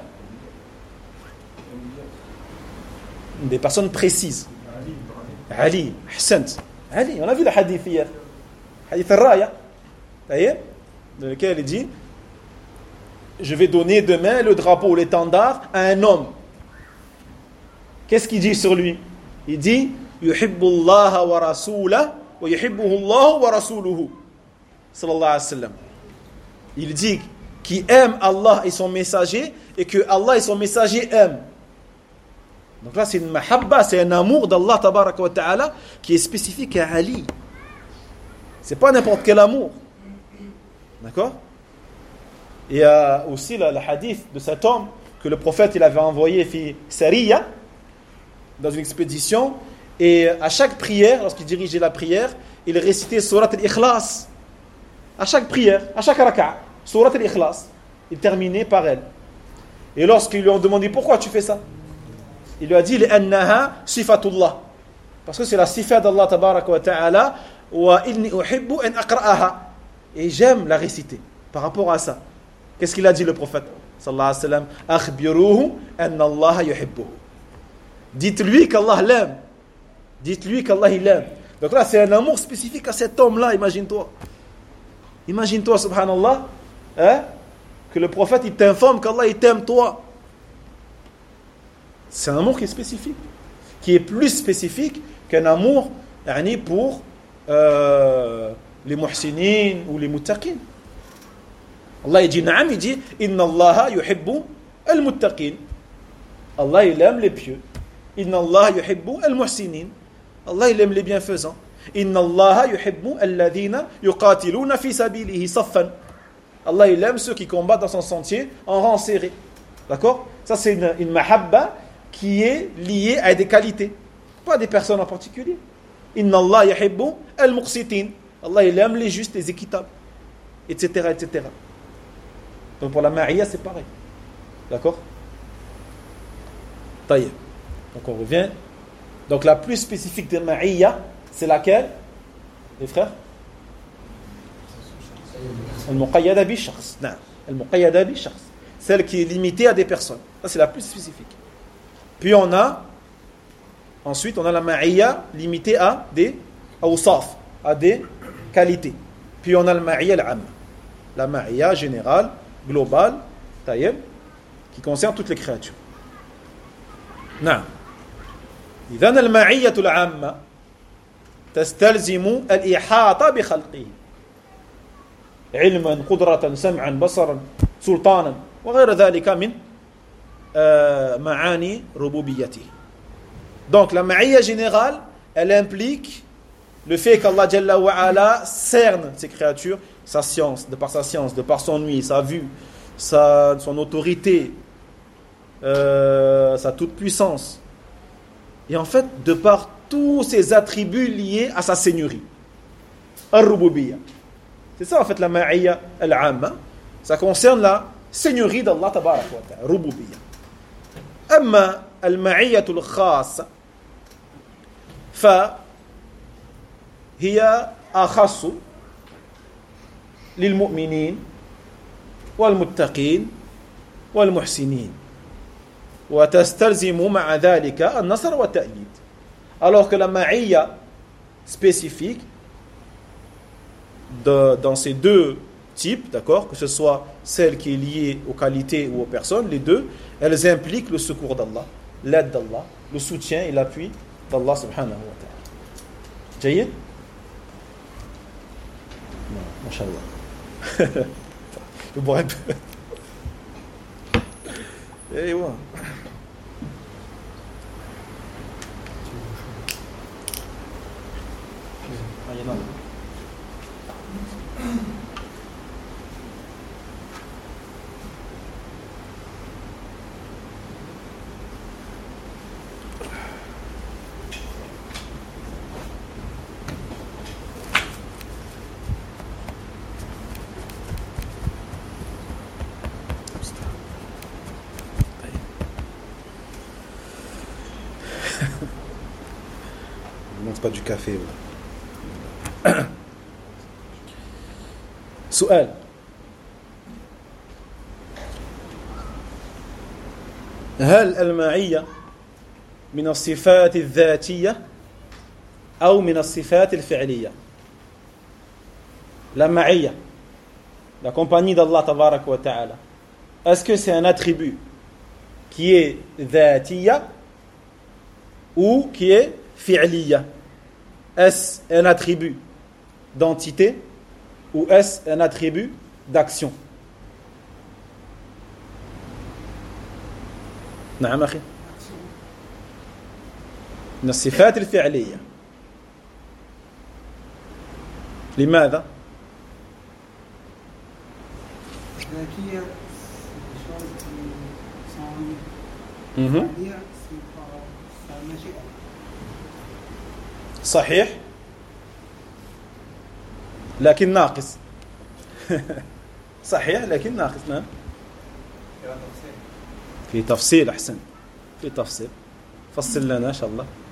Des personnes précises. Ali, Ahsant. Ali, on a vu le hadith hier. Hadith al-Raya. D'ailleurs, dans lequel il dit, je vais donner demain le drapeau ou l'étendard à un homme. Qu'est-ce qu'il dit sur lui? Il dit, yuhibbu Allah wa rasulah wa yuhibbuhu Allah wa rasuluhu. Sallallahu alayhi wa sallam. Il dit qu'il aime Allah et son messager et que Allah et son messager aiment. Donc là, c'est une mahabba, c'est un amour d'Allah tabaraka wa ta'ala qui est spécifique à Ali. C'est pas n'importe quel amour. D'accord? Il y a aussi le, le hadith de cet homme que le prophète il avait envoyé fi Sariya dans une expédition, et à chaque prière, lorsqu'il dirigeait la prière, il récitait surat al-Ikhlas. À chaque prière, à chaque raka'a, surat al-Ikhlas, il terminait par elle. Et lorsqu'ils lui ont demandé pourquoi tu fais ça, il lui a dit l'annaha sifatullah, parce que c'est la sifa d'Allah tabaraka wa ta'ala, wa inni uhibbu an aqra'aha, et j'aime la réciter. Par rapport à ça, qu'est-ce qu'il a dit le prophète sallallahu alayhi wa sallam? Akhbiruhu anna Allah yuhibbuhu. Dites-lui qu'Allah l'aime. Dites-lui qu'Allah il l'aime. Donc là, c'est un amour spécifique à cet homme-là, imagine-toi. Imagine-toi, subhanallah, hein, que le prophète il t'informe qu'Allah il t'aime toi. C'est un amour qui est spécifique, qui est plus spécifique qu'un amour yani, pour euh, les muhsinin ou les muttaqin. Allah il dit, naam, il dit, inna Allah yuhibbu al-muttaqin. Allah il aime les pieux. Inna Allah yuhibbu al-muhsinin. Allah il aime les bienfaisants. Inna Allah yuhibbu alladhina yuqatiluna fi sabilihi saffan. Allah il aime ceux qui combattent dans son sentier en rang serré. D'accord? Ça c'est une, une mahabba qui est liée à des qualités, pas des personnes en particulier. Inna Allah yuhibbu al-muqsitin. Allah il aime les justes, les équitables, et cetera, et cetera. Donc pour la ma'iyya, c'est pareil. D'accord? Taïeb. Donc on revient. Donc la plus spécifique de ma'iyya, c'est laquelle? Les frères? Al-muqayyada bi shakhs. Non. Al-muqayyada bi shakhs. Celle qui est limitée à des personnes. Ça, c'est la plus spécifique. Puis on a, ensuite, on a la ma'iyya limitée à des awsaf, à des qualités. Puis on a la ma'iyya al-amma. La ma'iyya générale, globale, taïeb, qui concerne toutes les créatures. Non. إذن المعية العامة تستلزم الإحاطة بخلقه علما قدرة سمعا بصرا سلطانا وغير ذلك من معاني ربوبيته. Donc la ma'iyya générale, elle implique le fait qu'Allah Jalla wa Ala cerne ses créatures, sa science, de par sa science, de par son nuit, sa vue, sa, son autorité, euh, sa toute-puissance. Et en fait, de par tous ces attributs liés à sa seigneurie. Al-Rububiyya. C'est ça en fait la ma'iyya al-amma. Ça concerne la seigneurie d'Allah tabarak wa ta'ala. Rububiyya. Amma al-ma'iyya al-khassa fa hiya akhassu lil-mu'minin wal-muttaqin wal-muhsinin. وتستلزم مع ذلك النصر والتأييد. Alors que la ma'iyya spécifique de, dans ces deux types, d'accord, que ce soit celle qui est liée aux qualités ou aux personnes, les deux, elles impliquent le secours d'Allah, l'aide d'Allah, le soutien et l'appui d'Allah subhanahu wa ta'ala. Jayyid? Non, mashallah. Le boire un peu. Eh ouais. Non, c'est pas du café. سؤال هل المعية من الصفات الذاتية أو من الصفات الفعلية؟ La ma'iyya, la compagnie d'Allah tabarak wa ta'ala, est-ce que c'est un attribut qui est dhatiya ou qui est fi'liya? Est-ce un attribut d'entité ou est-ce un attribut d'action? نعم أخي من الصفات الفعلية. لماذا؟ الذاتية c'est des choses qui sont en lui. C'est-à-dire c'est par sa machine. صحيح لكن ناقص. صحيح لكن ناقص. نعم في تفصيل أحسن في تفصيل فصل لنا إن شاء الله.